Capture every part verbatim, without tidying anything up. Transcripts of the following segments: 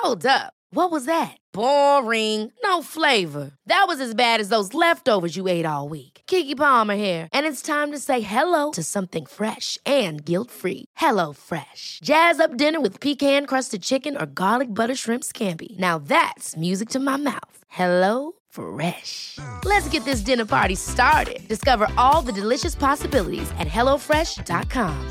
Hold up. What was that? Boring. No flavor. That was as bad as those leftovers you ate all week. Keke Palmer here, and it's time to say hello to something fresh and guilt-free. Hello Fresh. Jazz up dinner with pecan-crusted chicken or garlic butter shrimp scampi. Now that's music to my mouth. Hello Fresh. Let's get this dinner party started. Discover all the delicious possibilities at hello fresh dot com.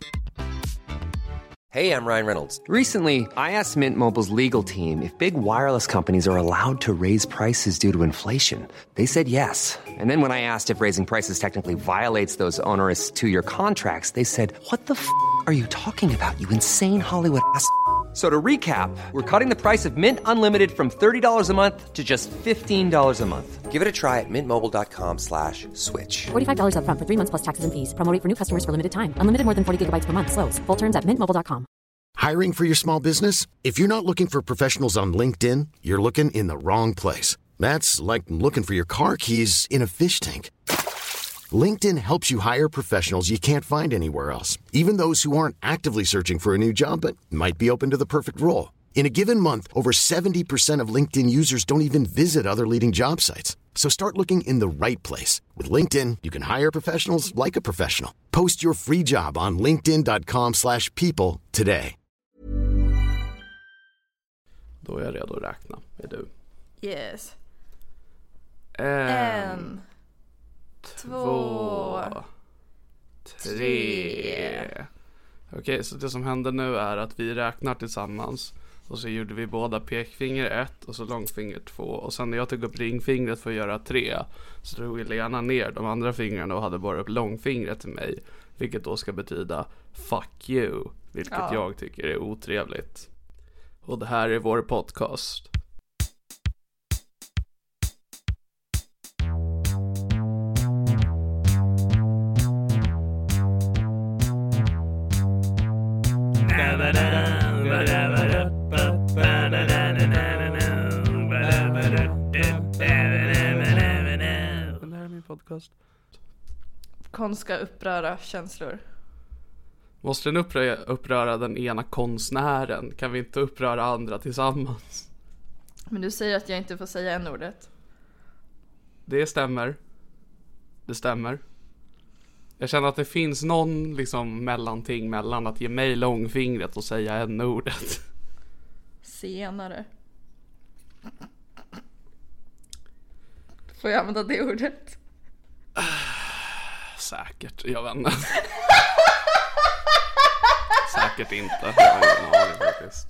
Hey, I'm Ryan Reynolds. Recently, I asked Mint Mobile's legal team if big wireless companies are allowed to raise prices due to inflation. They said yes. And then when I asked if raising prices technically violates those onerous two-year contracts, they said, what the f*** are you talking about, you insane Hollywood ass f- So to recap, we're cutting the price of Mint Unlimited from thirty dollars a month to just fifteen dollars a month. Give it a try at mintmobile.com slash switch. forty-five dollars up front for three months plus taxes and fees. Promo rate for new customers for limited time. Unlimited more than forty gigabytes per month. Slows full terms at mint mobile dot com. Hiring for your small business? If you're not looking for professionals on LinkedIn, you're looking in the wrong place. That's like looking for your car keys in a fish tank. LinkedIn helps you hire professionals you can't find anywhere else, even those who aren't actively searching for a new job but might be open to the perfect role. In a given month, over seventy percent of LinkedIn users don't even visit other leading job sites. So start looking in the right place. With LinkedIn, you can hire professionals like a professional. Post your free job on linkedin dot com slash people today. Då är jag redo att räkna. Är du? Yes. En, en två, tre. tre. Okej, så det som händer nu är att vi räknar tillsammans. Och så gjorde vi båda pekfinger ett och så långfinger två. Och sen när jag tog upp ringfingret för att göra tre, så drog Lena ner de andra fingrarna och hade bara upp långfingret till mig. Vilket då ska betyda fuck you. Vilket ja. jag tycker är otrevligt. Och det här är vår podcast. Det här är min podcast. Konst ska uppröra känslor. Måste den uppröra, uppröra den ena konstnären? Kan vi inte uppröra andra tillsammans? Men du säger att jag inte får säga en ordet. Det stämmer. Det stämmer. Jag känner att det finns någon liksom mellanting mellan att ge mig långfingret och säga en ordet. Senare. Får jag använda det ordet? Säkert, jag vet inte. Säkert inte. Jag har ingen aning faktiskt.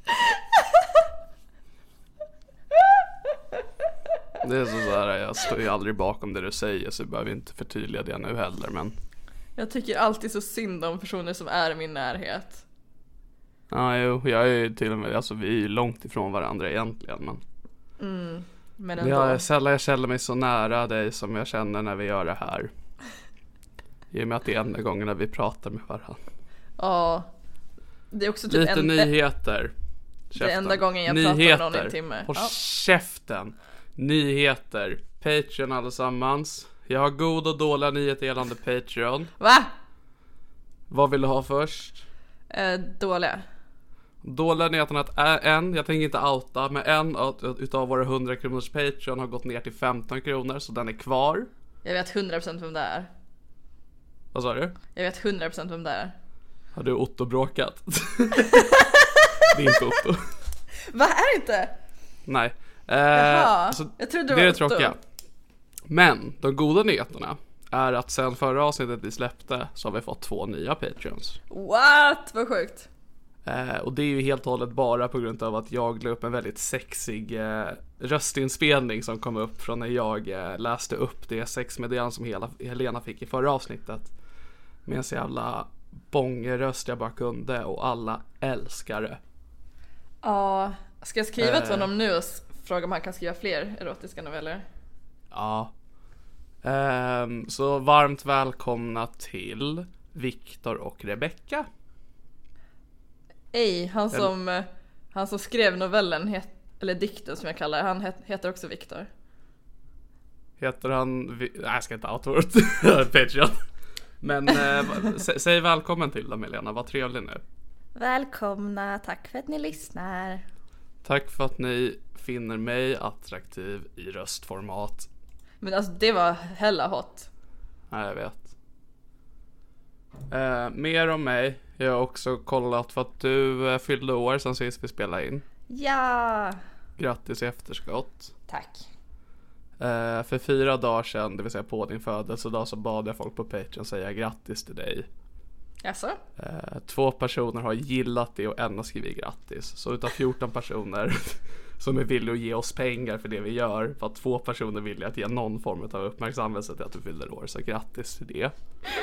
Det är så där, jag står ju aldrig bakom det du säger, så jag behöver inte förtydliga det nu heller, men jag tycker alltid så synd om personer som är i min närhet. Ja, jo, jag är ju till och med, alltså vi är ju långt ifrån varandra egentligen, men mm, men ändå. Jag är sällan jag känner mig så nära dig som jag känner när vi gör det här. I och med att det är enda gången när vi pratar med varandra. Ja. Det är också typ lite en, nyheter. Käften. Det är enda gången jag nyheter. pratar med någon i en timme. På ja. käften. Nyheter. Patreon allesammans. Jag har god och dåliga nyheter gällande Patreon. Va? Vad vill du ha först? Eh, dåliga. Dåliga nyheterna att en, jag tänker inte outa, men en utav våra hundra kronors Patreon har gått ner till femton kronor, så den är kvar. Jag vet hundra procent vem det är. Vad sa du? Jag vet hundra procent vem det är. Har du Otto bråkat? Det är inte Otto. Vad är det inte? Nej. Eh, Jaha, så jag trodde det var det är Otto. tråkiga. Men de goda nyheterna är att sen förra avsnittet vi släppte så har vi fått två nya Patreons. What? Vad sjukt. Eh, och det är ju helt och hållet bara på grund av att jag la upp en väldigt sexig eh, röstinspelning som kom upp från när jag eh, läste upp det sexmeddelande som hela, Helena fick i förra avsnittet. Med en så jävla bångeröst jag bara kunde, och alla älskar det. Ja, ska jag skriva till eh, honom nu och fråga om han kan skriva fler erotiska noveller? Ja. Eh, så varmt välkomna till Viktor och Rebecca. Ej, han som, han som skrev novellen, het, eller dikten som jag kallar, han het, heter också Viktor. Heter han... Nej, jag ska inte outa vårt Patreon. Men eh, sä, säg välkommen till dem, Helena. Vad trevlig nu. Välkomna, tack för att ni lyssnar. Tack för att ni finner mig attraktiv i röstformat. Men alltså det var hella hot. Nej, jag vet. Eh, mer om mig. Jag har också kollat för att du eh, fyllde år sen sist vi spelade in. Ja! Grattis i efterskott. Tack. Eh, för fyra dagar sedan, det vill säga på din födelsedag, så bad jag folk på Patreon säga grattis till dig. Jaså? Eh, två personer har gillat det och en har skrivit grattis. Så utav fjorton personer som är villiga att ge oss pengar för det vi gör, för att två personer vill att ge någon form av uppmärksamhet till att du fyller år. Så grattis till det.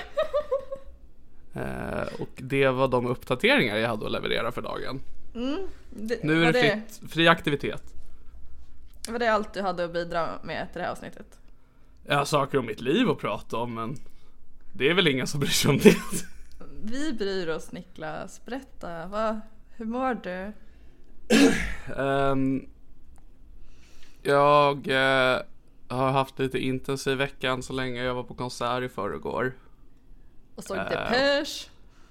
eh, Och det var de uppdateringar jag hade att leverera för dagen. Mm, det, Nu är det, det fritt, fri aktivitet. Var det allt du hade att bidra med till det här avsnittet? Jag har saker om mitt liv att prata om, men det är väl ingen som bryr sig om det. Vi bryr oss, Niklas. Berätta, vad, hur mår du? um, Jag uh, har haft lite intensiv veckan så länge. Jag var på konsert i förrgår. Och såg uh, Depeche.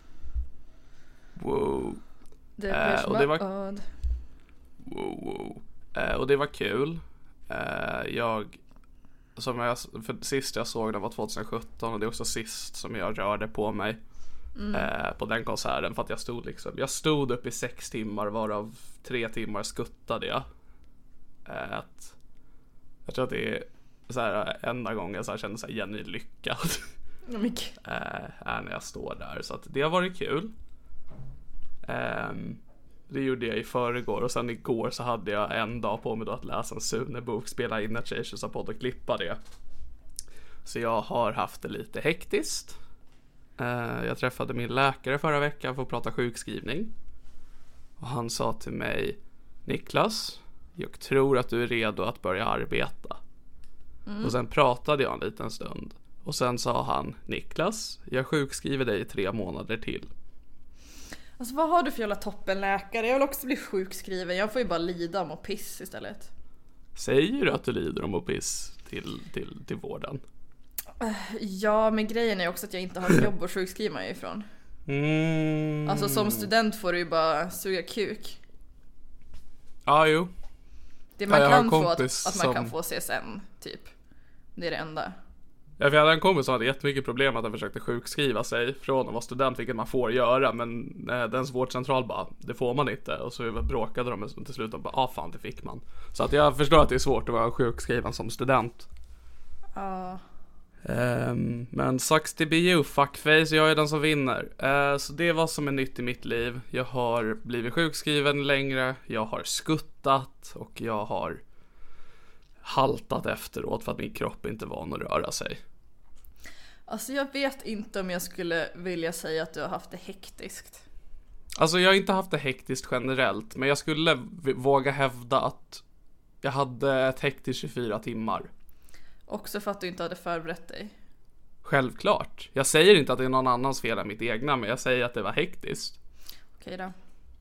Wow. Depeche uh, och det var Mode. wow, wow. Uh, Och det var kul. uh, Jag som jag, för sist jag såg den var tjugohundrasjutton. Och det är också sist som jag rörde på mig. Mm. Eh, på den konserten, för att jag stod liksom Jag stod upp i sex timmar, varav tre timmar skuttade jag. eh, att, Jag tror att det är så här, enda gången jag så här kände så här genuin lyckad eh, är när jag står där. Så att det har varit kul. eh, Det gjorde jag i förrgår. Och sen igår så hade jag en dag på mig då att läsa en Sune-bok, spela in ett Tjejtjejs podd och klippa det. Så jag har haft det lite hektiskt. Jag träffade min läkare förra veckan för att prata sjukskrivning. Och han sa till mig: Niklas, jag tror att du är redo att börja arbeta. Mm. Och sen pratade jag en liten stund. Och sen sa han: Niklas, jag sjukskriver dig i tre månader till. Alltså vad har du för jävla toppenläkare? Jag vill också bli sjukskriven. Jag får ju bara lida om och piss istället. Säger du att du lider om och piss till, till, till vården? Ja, men grejen är också att jag inte har ett jobb att sjukskriva mig ifrån. Mm. Alltså som student får du ju bara suga kuk. Ja, jo. Det man ja, kan få att, att man som... kan få C S N typ. Det är det enda. Ja, för jag hade en kompis som hade jättemycket problem att han försökte sjukskriva sig från att vara student, vilket man får göra. Men eh, dens vårdcentral bara, det får man inte. Och så bråkade de till slut och bara, ah fan, det fick man. Så att jag förstår att det är svårt att vara sjukskriven som student. Ja. Uh. Um, men sucks to be you, fuckface, jag är den som vinner. uh, Så det var som är nytt i mitt liv. Jag har blivit sjukskriven längre. Jag har skuttat. Och jag har haltat efteråt för att min kropp inte var van att röra sig. Alltså jag vet inte om jag skulle vilja säga att du har haft det hektiskt. Alltså jag har inte haft det hektiskt generellt, men jag skulle v- våga hävda att jag hade ett hektiskt tjugofyra timmar. Också för att du inte hade förberett dig. Självklart. Jag säger inte att det är någon annans fel än mitt egna, men jag säger att det var hektiskt. Okej då.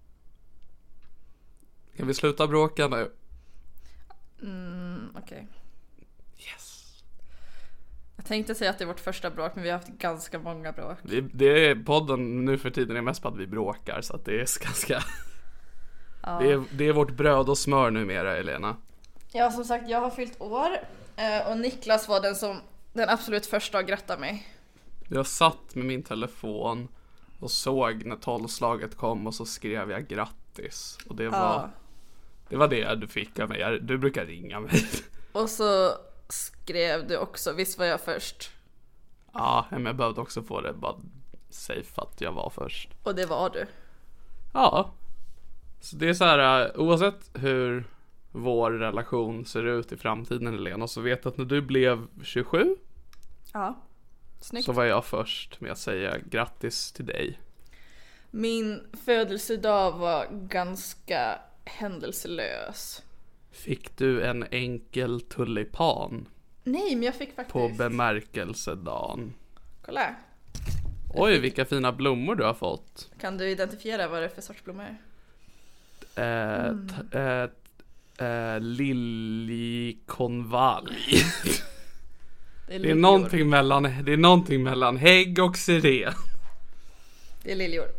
Kan vi sluta bråka nu? Mm, okej. Okay. Yes. Jag tänkte säga att det är vårt första bråk, men vi har haft ganska många bråk. Det, det är podden nu för tiden är mest på att vi bråkar, så att det är ganska... Ja. Det, är, det är vårt bröd och smör numera, Elena. Ja, som sagt, jag har fyllt år. Och Niklas var den som den absolut första att gratta mig. Jag satt med min telefon och såg när tolvslaget kom och så skrev jag grattis. Och det var, ja. det var det du fick av mig. Du brukar ringa mig. Och så skrev du också, visst var jag först? Ja, men jag behövde också få det bara safe att jag var först. Och det var du. Ja. Så det är så här, oavsett hur vår relation ser ut i framtiden, Helena, så vet att när du blev tjugosju, ja, snyggt, så var jag först med att säga grattis till dig. Min födelsedag var ganska händelselös. Fick du en enkel tulipan? Nej, men jag fick faktiskt på bemärkelsedagen. Kolla. Oj, fick... vilka fina blommor du har fått. Kan du identifiera vad det är för sorts blommor? Eh, mm. t- eh, Uh, liljekonvalj. Det är, det är någonting mellan det är någonting mellan hägg och sirén. Det är liljor. Jag,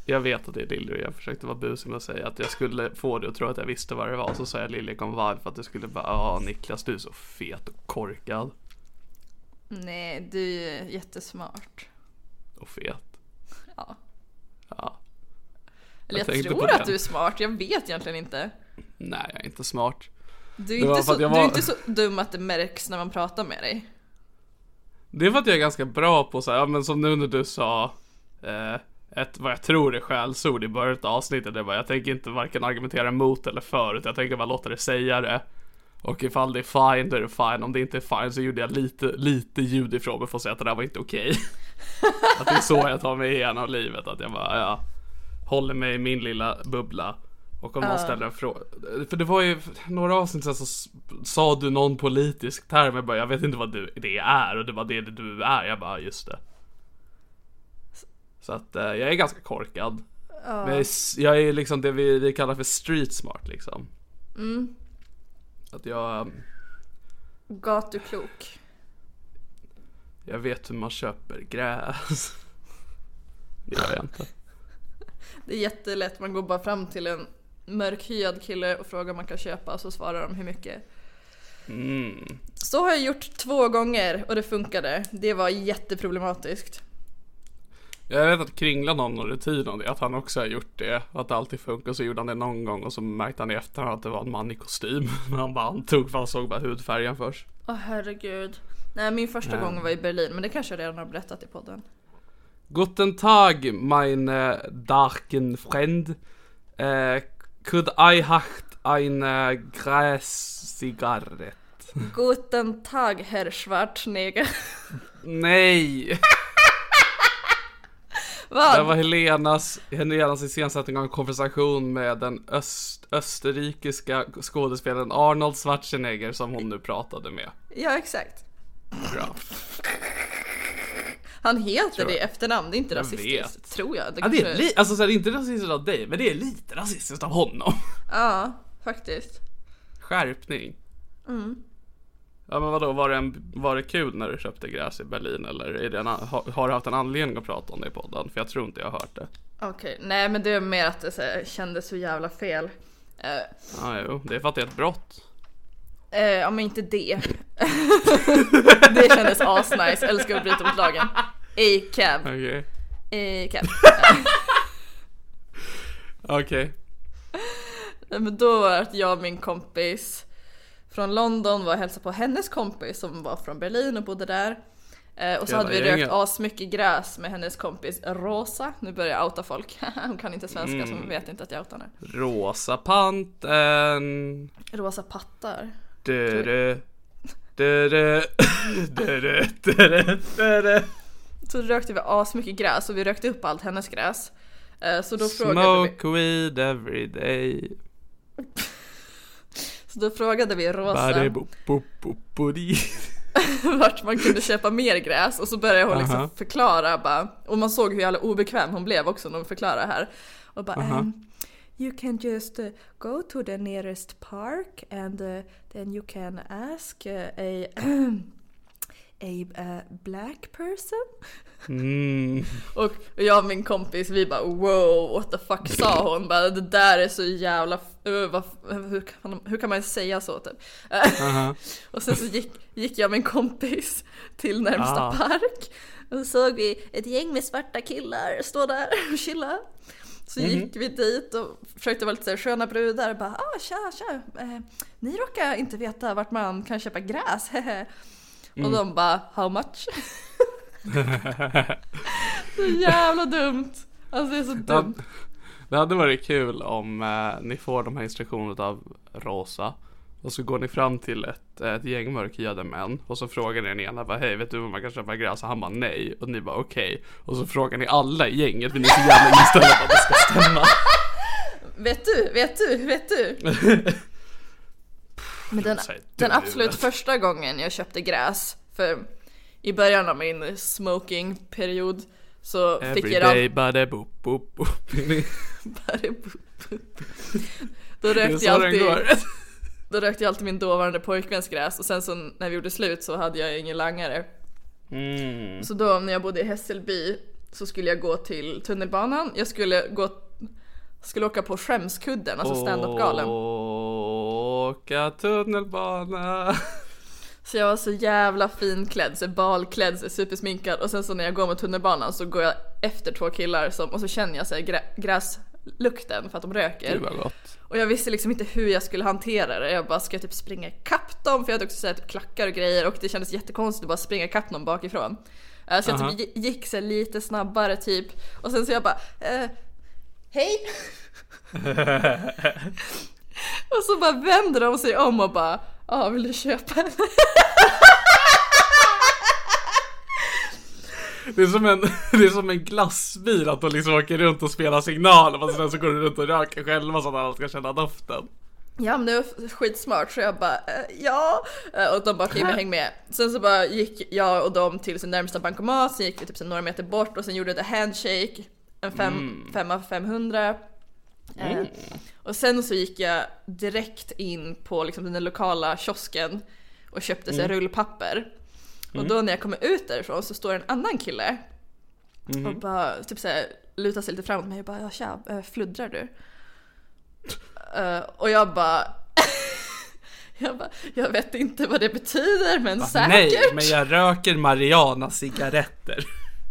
jag vet att det är Lilly och jag försökte vara busig med att säga att jag skulle få det och tro att jag visste vad det var. Så sa jag Lilly kom varv för att det skulle bara, ja Niklas du är så fet och korkad. Nej, du är jättesmart. Och fet. Ja. Ja. Eller jag, jag tror att du är smart, jag vet egentligen inte. Nej, jag är inte smart. Du är, inte så, var... du är inte så dum att det märks när man pratar med dig. Det är för att jag är ganska bra på så här, ja, men som nu när du sa eh, ett, vad jag tror är skällsord i början av avsnittet. Det var, jag tänker inte varken argumentera emot eller för, utan jag tänker bara låta det säga det. Och ifall det är fine, då är det fine. Om det inte är fine så gjorde jag lite, lite ljud ifrån mig för att säga att det där var inte okej. Att det är så jag tar mig igenom livet. Att jag bara, ja, håller mig i min lilla bubbla. Och om uh. någon ställer en fråga. För det var ju några avsnitt så, så sa du någon politisk term. Jag bara, jag vet inte vad du, det är. Och det var det du är. Jag bara, just det. Så att uh, jag är ganska korkad. Uh. Men jag är, jag är liksom det vi, vi kallar för street smart liksom. Mm. Att jag um, gatuklok. Jag vet hur man köper gräs. Det gör jag inte. Det är jättelätt, man går bara fram till en mörkhyad kille och frågar om man kan köpa, och så svarar de hur mycket. Mm. Så har jag gjort två gånger och det funkade. Det var jätteproblematiskt. Jag vet att Kringlan har någon rutin om det, att han också har gjort det, att det alltid funkar. Så gjorde han det någon gång och så märkte han i efterhand att det var en man i kostym. Men han bara antog, för han såg bara hudfärgen först. Åh oh, herregud. Nej, min första mm. gång var i Berlin, men det kanske jag redan har berättat i podden. Guten Tag, meine darken Freund. Uh, could I hacht eine Gräszigarett? Guten Tag, herr Schwarzenegger. Nej. Vad? Det var Helenas, Helenas iscensättning av en konversation med den öst, österrikiska skådespelaren Arnold Schwarzenegger som hon nu pratade med. Ja, exakt. Bra. Han heter det i efternamn, det är inte jag rasistiskt, vet. tror jag. Det, ja, det är li- alltså, så är det inte rasistiskt av dig, men det är lite rasistiskt av honom. Ja, faktiskt. Skärpning. Mm. Ja, men vadå, var det, en, var det kul när du köpte gräs i Berlin? Eller är det en, har, har du haft en anledning att prata om det i podden? För jag tror inte jag har hört det. Okej, okay. Nej men det är mer att det så här, kändes så jävla fel. uh, Ja, jo, det är för att det är ett brott. uh, Ja, men inte det. Det kändes asnice, älskar att bryta mot lagen. A-cab. Okej. Okay. A-cab. Okej. Okay. Men då var det att jag och min kompis från London var och hälsade på hennes kompis som var från Berlin och bodde där. Eh, och så Jävla hade vi gänget. rökt asmycket gräs med hennes kompis Rosa. Nu börjar jag outa folk. Hon kan inte svenska mm. så hon vet inte att jag outar henne. Rosa panten. Rosa pattar. Du, du, du, du, du, du, du, du. Så rökte vi asmycket gräs och vi rökte upp allt hennes gräs. Eh, så då frågade Smoke vi... weed every day. Så då frågade vi Rosa vart man kunde köpa mer gräs. Och så började hon liksom uh-huh. förklara bara, och man såg hur jävla obekväm hon blev också när hon förklarade här. Och bara uh-huh. um, you can just uh, go to the nearest park and uh, then you can ask uh, a a uh, black person. Mm. Och jag och min kompis, vi bara wow, what the fuck sa hon? Bara, det där är så jävla uh, vad, hur, kan, hur kan man säga så typ? Uh-huh. Och sen så gick, gick jag och min kompis till närmsta ah. park. Och så såg vi ett gäng med svarta killar stå där och chilla. Så mm. gick vi dit och försökte vara lite så här sköna brudar. Bara, ah, tja, tja. Eh, ni råkar inte veta vart man kan köpa gräs. mm. Och de bara, how much? Så jävla dumt. Alltså det är så dumt. Det, det hade varit kul om eh, ni får de här instruktionerna av Rosa. Och så går ni fram till ett, ett gäng mörkhyade män. Och så frågar ni den ena bara, hej, vet du vad man kan köpa gräs? Och han bara, nej. Och ni bara, okej. Okay. Och så frågar ni alla i gänget, för ni är så jävla inställda på att det ska stämma. Vet du, vet du, vet du. Men den, den absolut första gången jag köpte gräs, för i början av min smokingperiod så Every fick jag day, bada boop, boop, boop. Bada boop, boop. Då rökte jag alltid Då rökte jag alltid min dåvarande pojkväns gräs. Och sen så när vi gjorde slut så hade jag ingen langare. mm. Så då när jag bodde i Hässelby så skulle jag gå till tunnelbanan. Jag skulle gå skulle åka på Skämskudden, alltså stand-up-galen. Åka tunnelbana. Så jag var så jävla finklädd, så balklädd, så supersminkad. Och sen så när jag går med tunnelbanan så går jag efter två killar som, och så känner jag så här grä, gräslukten för att de röker. Det var gott. Och jag visste liksom inte hur jag skulle hantera det. Jag bara, ska jag typ springa ikapp dem? För jag hade också sett klackar och grejer. Och det kändes jättekonstigt att bara springa ikapp någon bakifrån. uh, Så jag uh-huh. typ gick så lite snabbare typ. Och sen så jag bara uh, hej. Och så bara vänder de sig om och bara, ja, ah, vill du köpa en? Det är som en, det är som en glassbil att de liksom åker runt och spelar signaler och sen så går de runt och röker själva så att alla ska känna doften. Ja, men det var skitsmart, så jag bara, äh, ja. Och de bara, okej, okay, häng med. Sen så bara gick jag och de till sin närmsta bankomat. Sen gick vi typ så några meter bort och sen gjorde det handshake. En fem, mm. femma för femhundra. Mm. Eh, och sen så gick jag direkt in på liksom den lokala kiosken och köpte sig mm. rullpapper. Mm. Och då när jag kommer ut därifrån så står en annan kille mm. och bara typ såhär lutar sig lite framåt mig och bara, ja tja, fluddrar du? Uh, och jag bara jag bara, jag vet inte vad det betyder, men ah, säkert. Nej, men jag röker Mariana cigaretter.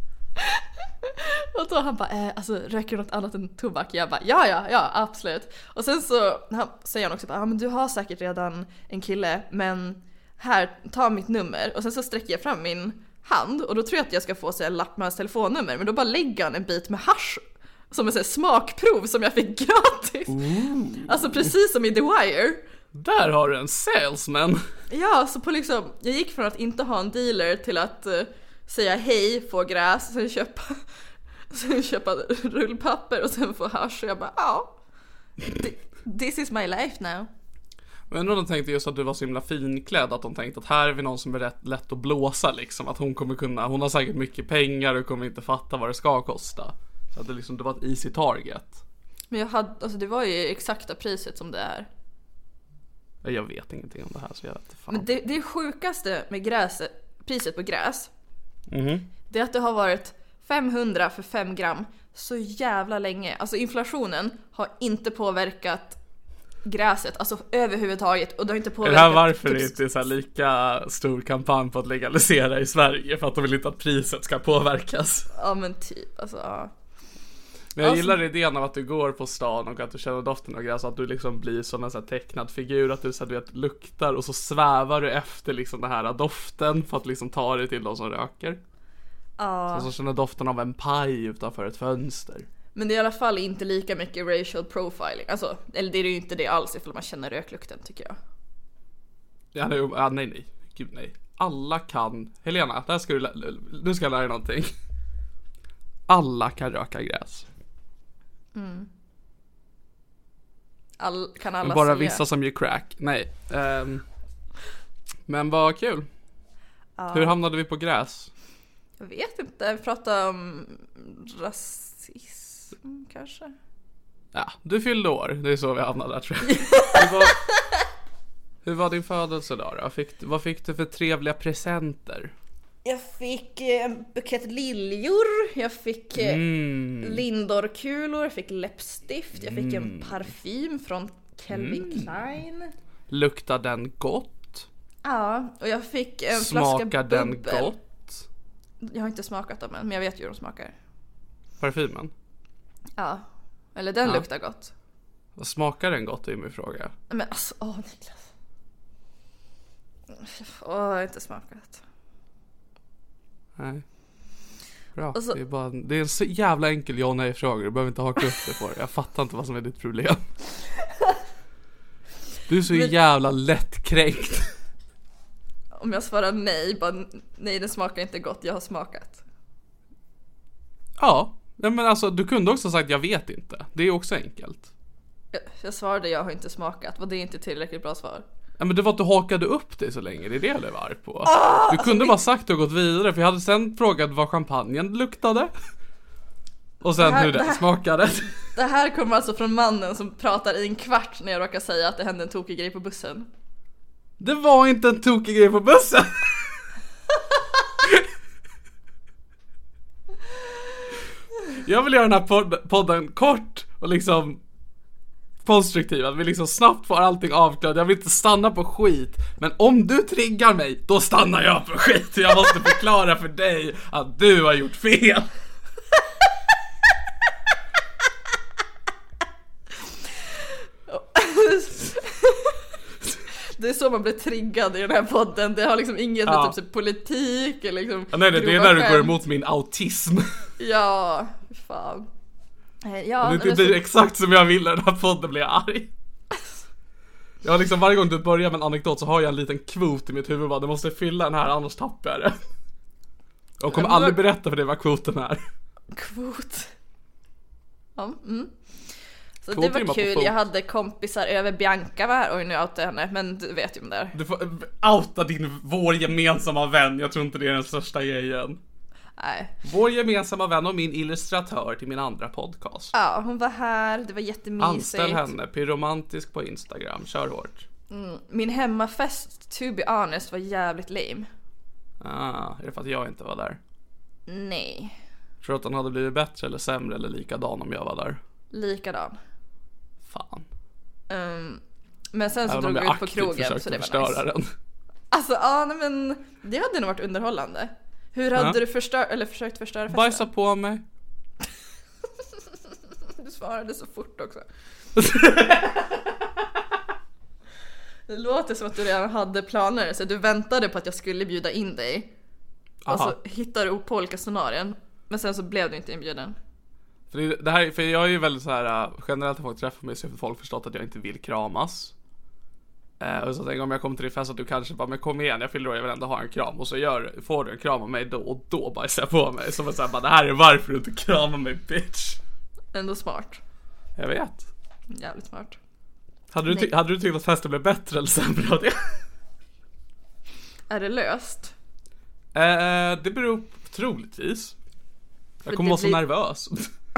Och då han bara, eh, alltså röker du något annat än tobak? Jag bara, ja, ja, ja, absolut. Och sen så han, säger han också bara, ja men du har säkert redan en kille, men här, ta mitt nummer. Och sen så sträcker jag fram min hand och då tror jag att jag ska få en lapp med hans telefonnummer. Men då bara lägger han en bit med hasch som en sån smakprov som jag fick gratis. Ooh. Alltså precis som i The Wire. Där har du en salesman. Ja, så på liksom, jag gick från att inte ha en dealer till att uh, säga hej, få gräs, sen köpa, sen köpa rullpapper och sen få hasch. Och jag bara, ja, this is my life now. Men de tänkte just att du var så himla finklädd, att de tänkte att här är vi någon som är rätt lätt att blåsa liksom, att hon kommer kunna, hon har säkert mycket pengar och kommer inte fatta vad det ska kosta. Så att det liksom, det var ett easy target. Men jag hade, alltså det var ju exakta priset som det är. Jag vet ingenting om det här så jag vet inte fan. Men det, det sjukaste med gräs, priset på gräs mm-hmm. det är att det har varit femhundra för fem gram så jävla länge. Alltså inflationen har inte påverkat gräset, alltså överhuvudtaget, och det har inte påverkat. Är det här varför typ... det inte är så här lika stor kampanj på att legalisera i Sverige? För att de vill inte att priset ska påverkas. Ja men typ, alltså ja. Men jag alltså... gillar idén av att du går på stan och att du känner doften av gräs, att du liksom blir som en så här tecknad figur, att du så här, du vet, luktar och så svävar du efter liksom den här doften för att liksom ta dig till de som röker. Ja. Så, så känner doften av en paj utanför ett fönster. Men det är i alla fall inte lika mycket racial profiling. Alltså, eller det är ju inte det alls ifall man känner röklukten, tycker jag. Ja, nej, ja, nej, nej. Gud, nej. Alla kan... Helena, där ska du... Nu ska jag lära dig någonting. Alla kan röka gräs. Mm. All, kan alla men bara se... vissa som gör crack. Nej. Um, men vad kul. Ja. Hur hamnade vi på gräs? Jag vet inte. Vi pratade om rasism, kanske. Ja, du fyllde år. Det är så vi hamnade där, tror jag. Hur var, hur var din födelsedag då? Fick, vad fick du för trevliga presenter? Jag fick en bukett liljor. Jag fick mm. Lindorkulor. Jag fick läppstift. Jag fick mm. en parfym från Calvin mm. Klein. Luktar den gott? Ja, och jag fick en Smakar flaska bubbel. Den gott? Jag har inte smakat dem än, men jag vet ju hur de smakar. Parfymen? Ja, eller den ja. Luktar gott. Vad smakar den gott, är min fråga. Men alltså, åh Niklas. Åh, jag har inte smakat. Nej. Bra, så, det är bara det är en så jävla enkel ja och nej fråga. Du behöver inte haka upp det på det. Jag fattar inte vad som är ditt problem. Du är så men, jävla lättkränkt. Om jag svarar nej, bara nej, den smakar inte gott, jag har smakat. Ja, men alltså du kunde också sagt jag vet inte. Det är också enkelt. Jag, jag svarade jag har inte smakat. Var det inte tillräckligt bra svar? Ja, men det var att du hakade upp dig så länge. Det är det jag blev arg på. Oh, du kunde alltså, bara sagt och gått vidare. För jag hade sen frågat vad champagnen luktade. Och sen här, hur den det här, smakade. Det här kommer alltså från mannen som pratar i en kvart när jag råkar säga att det hände en tokig grej på bussen. Det var inte en tokig grej på bussen. Jag vill göra den här pod- podden kort och liksom konstruktiv, att vi liksom snabbt får allting avklarat. Jag vill inte stanna på skit. Men om du triggar mig, då stannar jag på skit. Jag måste förklara för dig att du har gjort fel. Det är så man blir triggad i den här podden. Det har liksom inget ja. med typ politik eller liksom ja, nej, nej, det är när du går emot min autism. Ja, fan. Ja, det blir så... exakt som jag vill när den här podden blir arg. Jag har liksom varje gång du börjar med en anekdot så har jag en liten kvot i mitt huvud. Bara, du måste fylla den här, annars tappar jag det. Jag kommer aldrig berätta för dig vad kvoten är. Kvot. Ja, mm. Så kvot det var kul, jag hade kompisar över Bianca var här. Oj, nu outar jag henne, men du vet ju om det är. Du får outa din, vår gemensamma vän. Jag tror inte det är den största grejen. Nej. Vår gemensamma vän och min illustratör till min andra podcast. Ja, hon var här, det var jättemysigt. Anställ henne, pyromantisk på Instagram, kör hårt. Mm. Min hemmafest, to be honest, var jävligt lame. Ah, är det för att jag inte var där? Nej. Tror du att den hade blivit bättre eller sämre eller likadan om jag var där? Likadan. Fan. Um, men sen så drog vi ut på krogen, så det var nice. Den. Alltså, ja, nej, men det hade nog varit underhållande. Hur hade ja. du förstör eller försökt förstöra festen? Bajsa på mig. Du svarade så fort också. Det låter som att du redan hade planer, så du väntade på att jag skulle bjuda in dig. Aha. Och så hittade du på olika scenarion. Men sen så blev du inte inbjuden. För, det, det här, för jag är ju väldigt så här, generellt när folk träffar mig så har folk förstått att jag inte vill kramas. Uh, och så tänker jag, om jag kommer till din fest att du kanske bara, men kom igen, jag fyller då, jag vill ändå ha en kram. Och så gör, får du en kram av mig då, och då bajsar jag på mig. Så man säger bara, det här är varför du inte kramar mig, bitch. Ändå smart. Jag vet. Jävligt smart. Hade du, ty- hade du tyckt att festen blev bättre eller sämre av det? Är det löst? Uh, det beror troligtvis. Jag kommer vara så blir... nervös.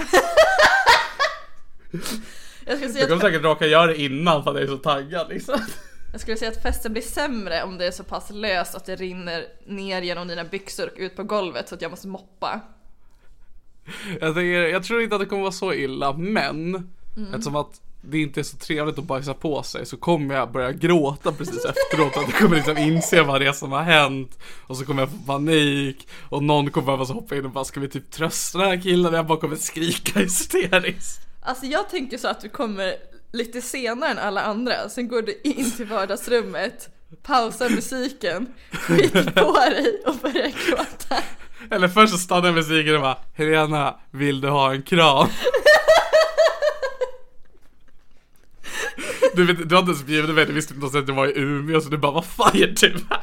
Jag, ska säga jag kommer att... säkert råka göra det innan för att jag är så taggad liksom. Jag skulle säga att festen blir sämre om det är så pass löst att det rinner ner genom dina byxor och ut på golvet så att jag måste moppa. Jag, tänker, jag tror inte att det kommer vara så illa, men mm. eftersom att det inte är så trevligt att bajsa på sig så kommer jag börja gråta precis efteråt. Att jag kommer liksom inse vad det är som har hänt. Och så kommer jag få panik. Och någon kommer behöva hoppa in och bara, ska vi typ trösta den här killen? Jag bara kommer skrika hysteriskt. Alltså jag tänker så att du kommer lite senare än alla andra. Sen går du in till vardagsrummet, pausar musiken, skiter på dig och börjar gråta. Eller först så stannar musiken och bara, Helena, vill du ha en kram? Du, vet, du hade inte ens bjudit mig, du visste inte att det var i Umeå. Så du bara, vad fan gör du här?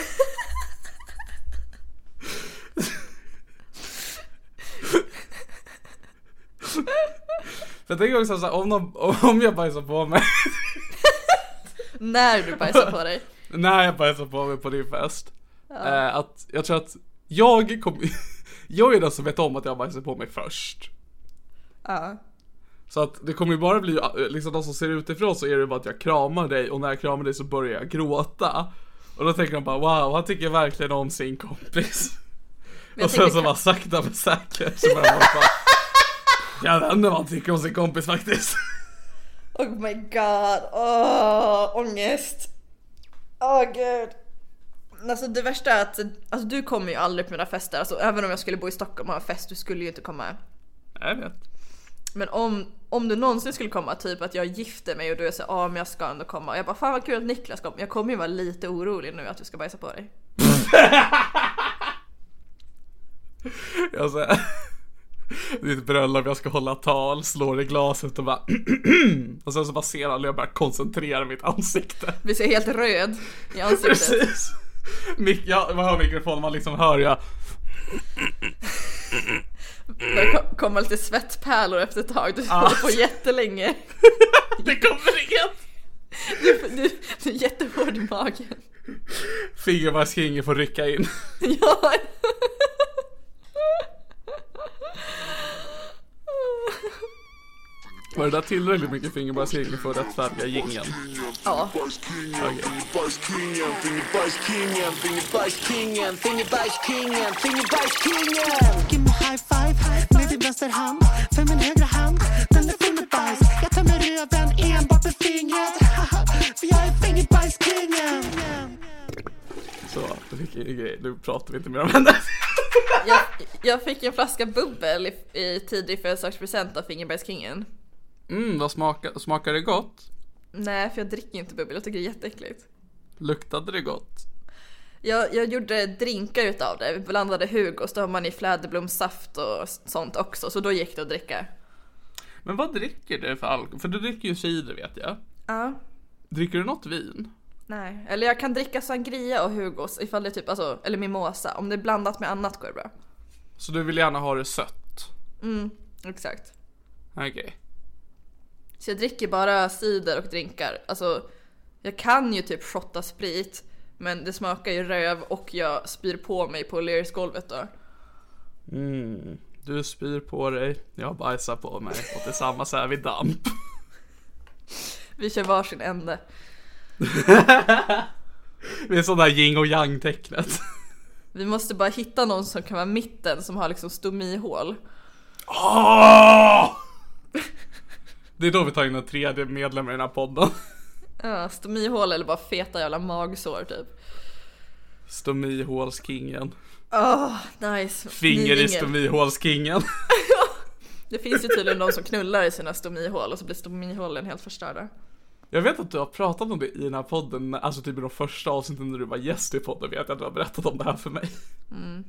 Jag tänker också så här, om, de, om jag bajsar på mig. När du bajsar på dig. När jag bajsar på mig på din fest. Ja. eh, att, Jag tror att jag kom, jag är den som vet om att jag bajsar på mig först. Ja. Så att det kommer ju bara bli, liksom de som ser utifrån så är det bara att jag kramar dig. Och när jag kramar dig så börjar jag gråta. Och då tänker de bara, wow, han tycker verkligen om sin kompis. Och sen så bara sakta men säkert så bara, bara jag vet inte vad han tycker om sin kompis faktiskt. Oh my god, åh, ångest. Åh oh, gud. Alltså det värsta är att alltså, du kommer ju aldrig på mina fester. Alltså även om jag skulle bo i Stockholm och ha en fest, du skulle ju inte komma. Jag vet. Men om, om du någonsin skulle komma, typ att jag gifter mig och du är så, ja men jag ska ändå komma. Och jag bara, fan vad kul att Niklas kommer. Jag kommer ju vara lite orolig nu att du ska bajsa på dig. Jag säger, ditt bröllop, jag ska hålla tal, slår i glaset och bara och sen så bara ser alla, jag bara koncentrerar mitt ansikte. Vi ser helt röd i ansiktet. Precis. Mik- ja, man hör mikrofonen, man liksom hör jag. Det kommer lite svettpärlor efter ett tag. Du håller på jättelänge. Det kommer igen. Du, du, du är jättehård i magen. Fingervarskingen får rycka in. Ja. Var det där tillräckligt mycket fingerbajskingen för att rättfärdiga jingeln? Ja. Okej. Give me high five med din vänsterhand. För min högra hand, den är fingerbajs. Jag tar med röven enbart med fingret. För jag är fingerbajskingen. Så, då fick jag en grej. Nu pratar vi inte mer om henne. Jag, jag fick en flaska bubbel i, i tidig födelsedagspresent av fingerbajskingen. Mm, vad smakar, smakar det gott? Nej, för jag dricker inte bubbel, jag tycker det är jätteäckligt. Luktade det gott? Jag, jag gjorde drinkar utav det, vi blandade Hugos, då har man i fläderblomssaft och sånt också, så då gick det att dricka. Men vad dricker du för alkohol? För du dricker ju cider, vet jag. Ja. Dricker du något vin? Nej, eller jag kan dricka sangria och Hugos ifall det är typ, alltså, eller mimosa. Om det är blandat med annat går det bra. Så du vill gärna ha det sött? Mm, exakt. Okej. Okay. Så jag dricker bara cider och drinkar. Alltså, jag kan ju typ shotta sprit, men det smakar ju röv och jag spyr på mig på Lerisgolvet då. Mm, du spyr på dig, jag bajsar på mig och tillsammans är vi damp. Vi kör varsin ände. Vi är sådär yin och yang tecknet. Vi måste bara hitta någon som kan vara mitten, som har liksom stomihål. Oh! Det är då vi tar in en tredje medlem i den här podden. Ja, stomihål eller bara feta jävla magsår typ. Stomihålskingen. Åh, oh, nice. Finger i stomihålskingen. Det finns ju tydligen de som knullar i sina stomihål och så blir stomihålen helt förstörda. Jag vet att du har pratat om det i den här podden, alltså typ i de första avsnitten när du var gäst i podden, vet jag att du har berättat om det här för mig. Mm.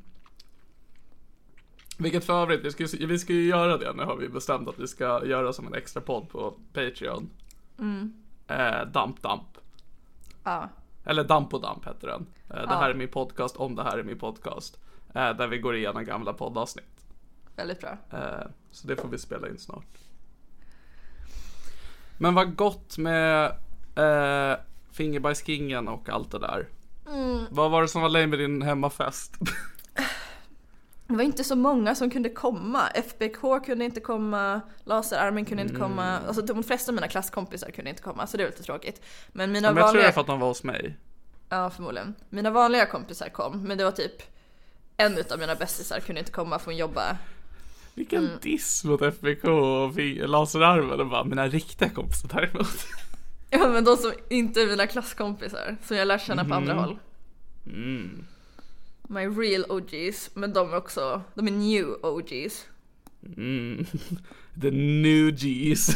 Vilket för övrigt, vi ska, vi ska ju göra det, nu har vi bestämt att vi ska göra som en extra podd på Patreon. Mm. Eh, damp Damp. Ja. Eller Damp och Damp heter den. Eh, det ja. här är min podcast om det här är min podcast. Eh, där vi går igenom gamla poddavsnitt. Väldigt bra. Eh, så det får vi spela in snart. Men vad gott med eh, fingerbajskingen och allt det där. Mm. Vad var det som var lame med din hemmafest? Det var inte så många som kunde komma. F B K kunde inte komma, Laserarmen kunde inte komma. Mm. Alltså de flesta av mina klasskompisar kunde inte komma, så det var lite tråkigt. Men mina men jag vanliga... tror jag för att de var hos mig. Ja, förmodligen. Mina vanliga kompisar kom, men det var typ en av mina bästisar kunde inte komma från jobba. Vilken mm. diss mot F B K och Laserarmen och bara mina riktiga kompisar däremot. Ja, men de som inte är mina klasskompisar, som jag lär känna mm. på andra håll. Mm. My real O Gs, men de är också, de är new O Gs. Mm. The new Gs.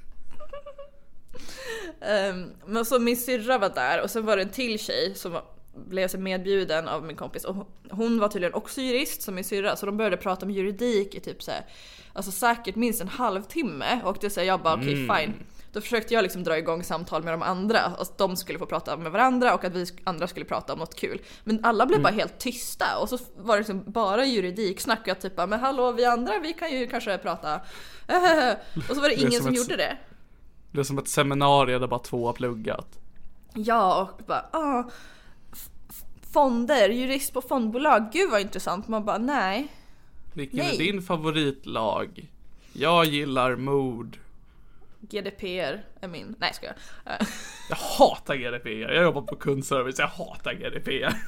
um, men så min syrra var där och sen var det en till tjej som var, blev så medbjuden av min kompis och hon var tydligen också jurist som min syrra, så de började prata om juridik i typ så här, alltså säkert minst en halvtimme, och det säger jag bara okej okay, fine. Då försökte jag liksom dra igång samtal med de andra, och att de skulle få prata med varandra och att vi andra skulle prata om något kul. Men alla blev mm. bara helt tysta, och så var det liksom bara juridiksnack och jag typ bara, men hallå vi andra, vi kan ju kanske prata. Och så var det ingen det som, som gjorde det. Det är som ett seminarium där bara två har pluggat. Ja, och bara, ah, fonder, jurist på fondbolag, gud vad intressant. Man bara, nej. Vilken nej. är din favoritlag? Jag gillar mord. G D P R är min. Nej, ska jag. Jag hatar G D P R. Jag jobbar på kundservice. Jag hatar G D P R.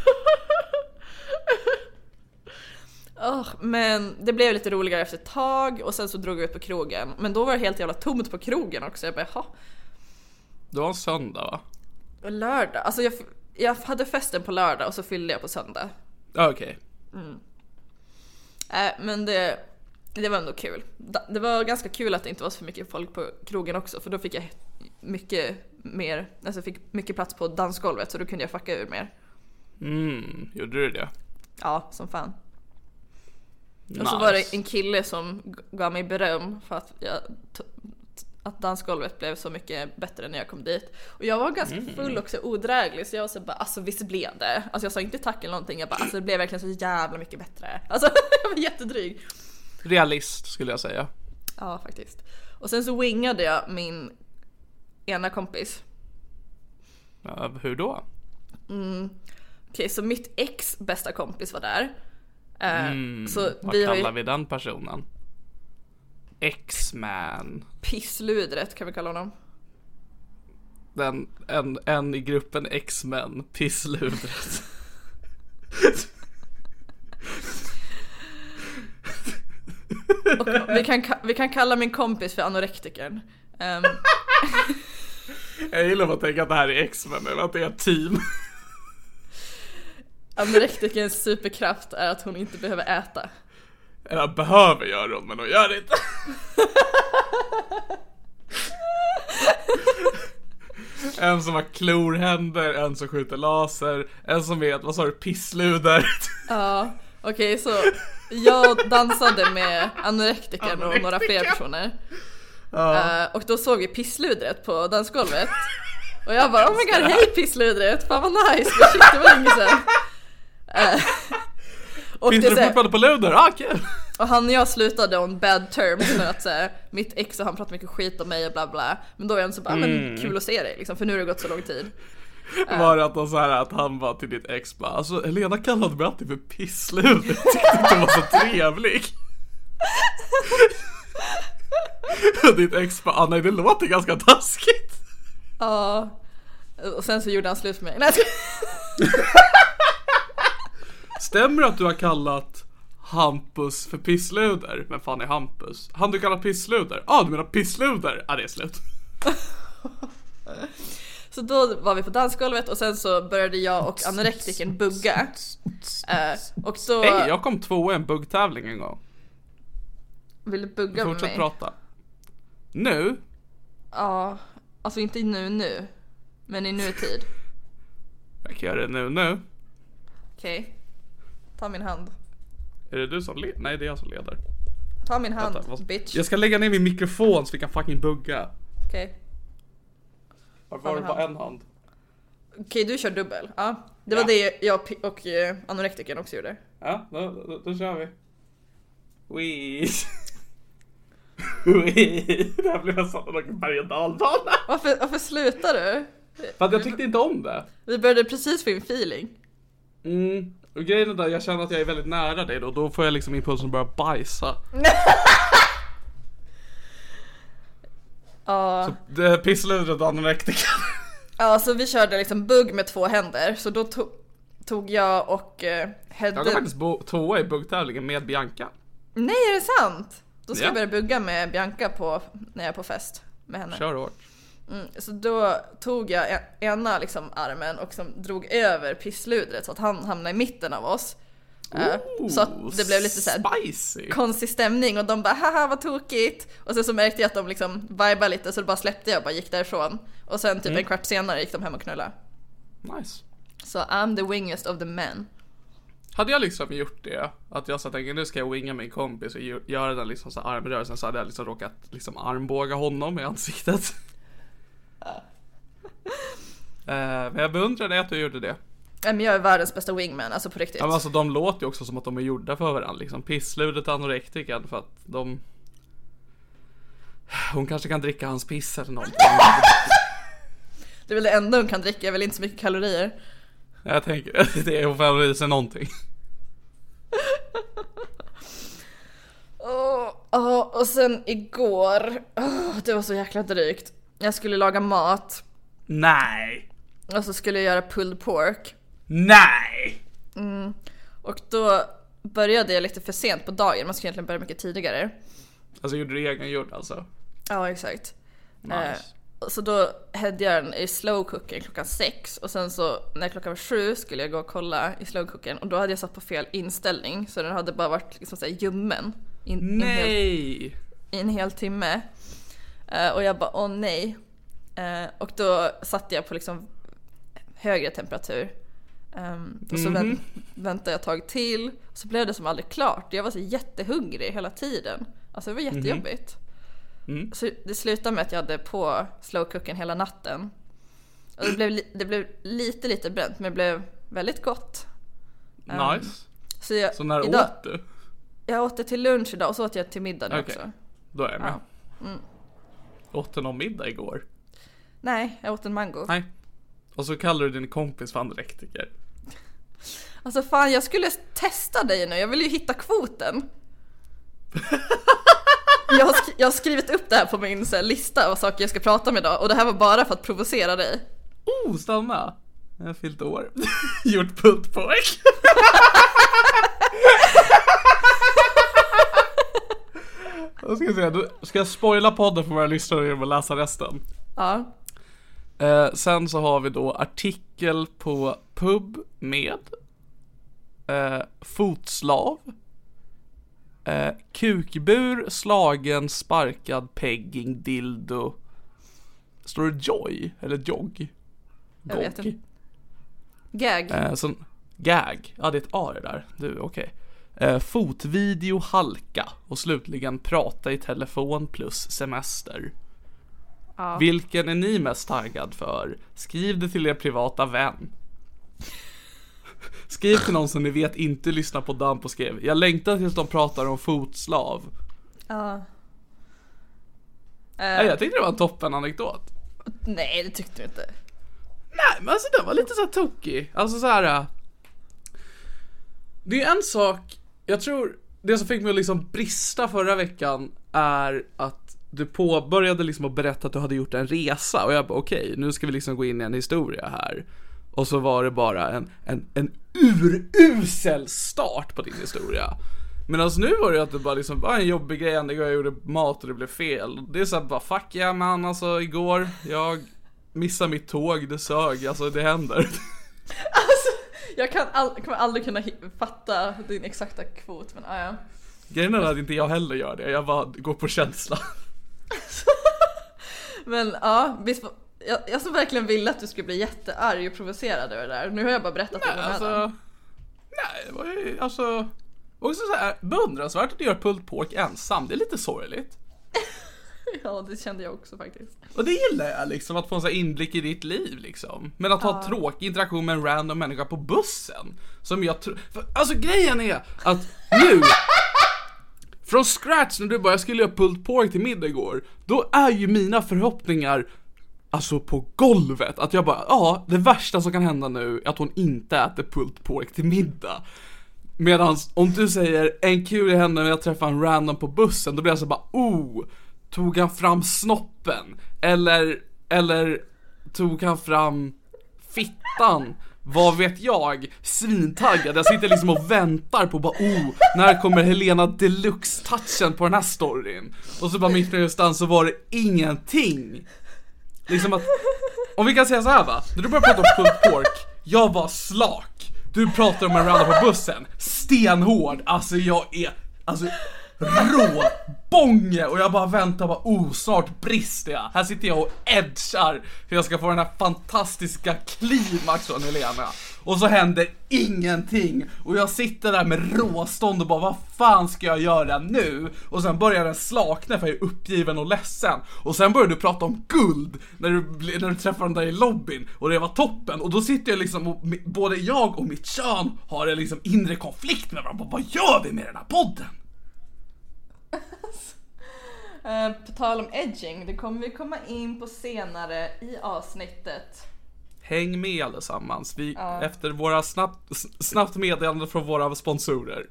oh, men det blev lite roligare efter ett tag. Och sen så drog vi ut på krogen. Men då var det helt jävla tomt på krogen också. Jag bara, jaha. Det var en söndag, va? Lördag. Alltså jag, jag hade festen på lördag och så fyllde jag på söndag. Okej. Okay. Mm. Äh, men det... Det var ändå kul. Det var ganska kul att det inte var så för mycket folk på krogen också, för då fick jag mycket mer, alltså fick mycket plats på dansgolvet, så då kunde jag fucka ur mer. Mm, gjorde du det? Ja, som fan. Nice. Och så var det en kille som gav mig beröm för att jag t- att dansgolvet blev så mycket bättre när jag kom dit. Och jag var ganska full och så odräglig, så jag var så bara, alltså visst blev det. Alltså jag sa inte tack eller någonting, jag bara, alltså det blev verkligen så jävla mycket bättre. Alltså jag var jättedryg. Realist skulle jag säga. Ja, faktiskt. Och sen så wingade jag min ena kompis. Ja, hur då? Mm. Okej, okay, så mitt ex bästa kompis var där. Mm. Så vad vi kallar har ju... vi den personen? X-Man. Pissludret kan vi kalla honom. Den, en, en i gruppen X-Men, pissludret. Och vi, kan, vi kan kalla min kompis för anorektikern. um. Jag gillar att tänka att det här är X-Men eller att det är ett team. Anorektikerns superkraft är att hon inte behöver äta. Eller behöver göra hon, men hon gör det inte. En som har klorhänder, en som skjuter laser, en som vet, vad sa du, pissluder. Ja, okej, okay, så jag dansade med anorektikern och några fler personer. Ja. Uh, och då såg vi pissludret på dansgolvet. Och jag bara, oh my god, hej pissludret, fan vad nice, det shit, det var länge sedan. Uh, och finns det fortfarande på luder? Ah, okay. Och han och jag slutade on bad terms för att så här, mitt ex och han pratade mycket skit om mig och bla bla. Men då är jag så bara, mm. men kul att se dig liksom, för nu har det gått så lång tid. Var det att, de så här, att han var till ditt ex bara, alltså Helena kallade mig alltid för pissluder. Jag tyckte inte hon var så trevlig. Och ditt ex bara, ah, nej det låter ganska taskigt. Ja. Och sen så gjorde han slut för mig. Nej, stämmer det att du har kallat Hampus för pissluder? Men fan är Hampus? Han du kallar pissluder? Ja, ah, du menar pissluder? Ja, ah, det är slut. Så då var vi på dansgolvet och sen så började jag och anorektiken bugga. uh, Och så... Hej, jag kom två i en buggtävling en gång. Vill du bugga med mig? Fortsätt prata. Nu? Ja, alltså inte nu nu, men i nutid. Jag kan göra det nu nu. Okej, okay. Ta min hand. Är det du som leder? Nej, det är jag som leder. Ta min hand, Vänta, vad... bitch. Jag ska lägga ner min mikrofon så vi kan fucking bugga. Okej. Okay. Varför har du bara en hand? Okej, okay, du kör dubbel. Ja, det var ja. Det jag och eh, anorektiken också gjorde. Ja, då, då, då kör vi. Wee. Wee. Det här blev en sån en berg- och dalbana. Varför, varför slutar du? För att jag tyckte inte om det. Vi började precis få en feeling. Mm. Och grejen är där, jag känner att jag är väldigt nära dig då. Då får jag liksom impulsen att börja bajsa. Ja. Så det pissludret och anorektiken. Ja, så vi körde liksom bugg med två händer. Så då to- tog jag och eh, Hedde... Jag kom faktiskt bo- tvåa i buggtävlingen med Bianca. Nej, är det sant? Då ska ja. jag börja bugga med Bianca på, när jag är på fest med henne. Kör hårt. Mm, så då tog jag ena liksom armen och som drog över pissludret så att han hamnade i mitten av oss. Ooh, så att det blev lite så här spicy. konstig stämning och de bara haha vad tokigt. Och sen så märkte jag att de liksom vibade lite så då bara släppte jag och bara gick därifrån. Och sen typ mm. en kvart senare gick de hem och knulla. Nice. Så I'm the wingest of the men. Hade jag liksom gjort det, att jag så tänkte nu ska jag winga min kompis och göra den liksom så armrörelsen, så hade jag liksom råkat liksom armbåga honom i ansiktet. uh, men jag beundrar dig att du gjorde det. Men jag är världens bästa wingman, alltså på riktigt. Ja, men alltså de låter ju också som att de är gjorda för varandra, liksom pissludet och anorektiken, för att de... Hon kanske kan dricka hans piss eller någonting. Det är väl det enda hon kan dricka, är väl inte så mycket kalorier. Jag tänker, det är hon får i sig någonting. oh, oh, och sen igår, oh, det var så jäkla drygt. Jag skulle laga mat. Nej. Och så skulle jag göra pulled pork. Nej. Mm. Och då började jag lite för sent på dagen. Man ska egentligen börja mycket tidigare. Alltså gjorde du egen gjord alltså? Ja, exakt. Nice. eh, Så då hade jag den i slow cooking klockan sex. Och sen så när klockan var sju skulle jag gå och kolla i slow cooking. Och då hade jag satt på fel inställning. Så den hade bara varit liksom så här ljummen in, nej. In, hel, i en hel timme. eh, Och jag bara, åh nej. eh, Och då satte jag på liksom högre temperatur. um, Och så mm-hmm. vänt, väntade jag ett tag till. Så blev det som aldrig klart. Jag var så jättehungrig hela tiden. Alltså det var jättejobbigt. Mm. Så det slutade med att jag hade på slow cooking hela natten. Och det blev, li- det blev lite lite bränt, men det blev väldigt gott. Nice. Um, så, jag, så när idag, åt du? Jag åt det till lunch idag och så åt jag till middag nu okay. också. Då är jag med. Ja. Mm. Åt du någon middag igår? Nej, jag åt en mango. Nej. Och så kallar du din kompis för anorektiker. Alltså fan, jag skulle testa dig nu. Jag vill ju hitta kvoten. jag, har sk- jag har skrivit upp det här på min så här, lista av saker jag ska prata om idag. Och det här var bara för att provocera dig. Oh, stanna. Jag har fyllt år. Gjort pultpojk. Då ska jag säga, då ska jag spoila podden för våra lyssnare genom att läsa resten. Ja. Eh, sen så har vi då artikel på pub med eh, fotslav, eh, kukbur, slagen, sparkad, pegging, dildo. Står det joy eller jogg? Jag vet inte. Gag. Eh, så, gag, ja det är ett A det där. Du, okej. Okay. Eh, fotvideo, halka och slutligen prata i telefon plus semester. Ja. Vilken är ni mest taggad för? Skriv det till er privata vän. Skriv till någon som ni vet inte lyssnar på Damp och skrev. Jag längtar tills de pratar om fotslav. Ja. Uh. Nej, jag tyckte det var en toppen anekdot. Nej, det tyckte du inte. Nej, men alltså det var lite så här tokig. Alltså så här. Det är en sak. Jag tror det som fick mig att liksom brista förra veckan är att du påbörjade liksom att berätta att du hade gjort en resa. Och jag bara okej, okay, nu ska vi liksom gå in i en historia här. Och så var det bara en, en, en urusel start på din historia. Men alltså nu var det att det bara liksom var en jobbig grej. En gång jag gjorde mat och det blev fel. Det är så här bara fuck yeah man, alltså igår jag missade mitt tåg, det sög. Alltså det händer. Alltså jag kan all, kommer aldrig kunna hi- fatta din exakta kvot. Men ah, ja. Grejen är att inte jag heller gör det. Jag bara går på känsla. Men ja, visst, jag, jag som verkligen ville att du skulle bli jättearg och provocerad över det där. Nu har jag bara berättat nej, det alltså, nej, det var ju alltså också så här beundransvärt att du gör pulled pork ensam. Det är lite sorgligt. Ja, det kände jag också faktiskt. Och det gillar jag liksom, att få en sån här inblick i ditt liv liksom. Men att ha ja. tråkig interaktion med en random människa på bussen som jag tror, alltså grejen är att nu från scratch när du bara jag skulle göra pulled pork till middag igår, då är ju mina förhoppningar alltså på golvet. Att jag bara, ja, det värsta som kan hända nu är att hon inte äter pulled pork till middag. Medan om du säger en kul i henne när jag träffar en random på bussen, då blir jag så bara, oh, tog han fram snoppen? Eller, eller tog han fram fittan? Vad vet jag? Svintaggad. Jag sitter liksom och väntar på bara, oh, när kommer Helena Deluxe-touchen på den här storyn? Och så bara mitt någonstans så var det ingenting. Liksom att, om vi kan säga så här va, när du började prata om pulled pork, jag var slak. Du pratar om en random på bussen, stenhård. Alltså jag är, alltså rå bånge. Och jag bara väntar bara, oh, snart brister jag. Här sitter jag och edgar för jag ska få den här fantastiska klimax från Helena. Och så händer ingenting. Och jag sitter där med råstånd och bara, vad fan ska jag göra nu? Och sen börjar den slakna för jag är uppgiven och ledsen. Och sen börjar du prata om guld när du, när du träffar den där i lobbyn. Och det var toppen. Och då sitter jag liksom och både jag och mitt kön har en liksom inre konflikt med varandra. Vad gör vi med den här podden? uh, På tal om edging, det kommer vi komma in på senare i avsnittet. Häng med allesammans. Vi, ja. Efter våra snabbt, snabbt meddelande från våra sponsorer.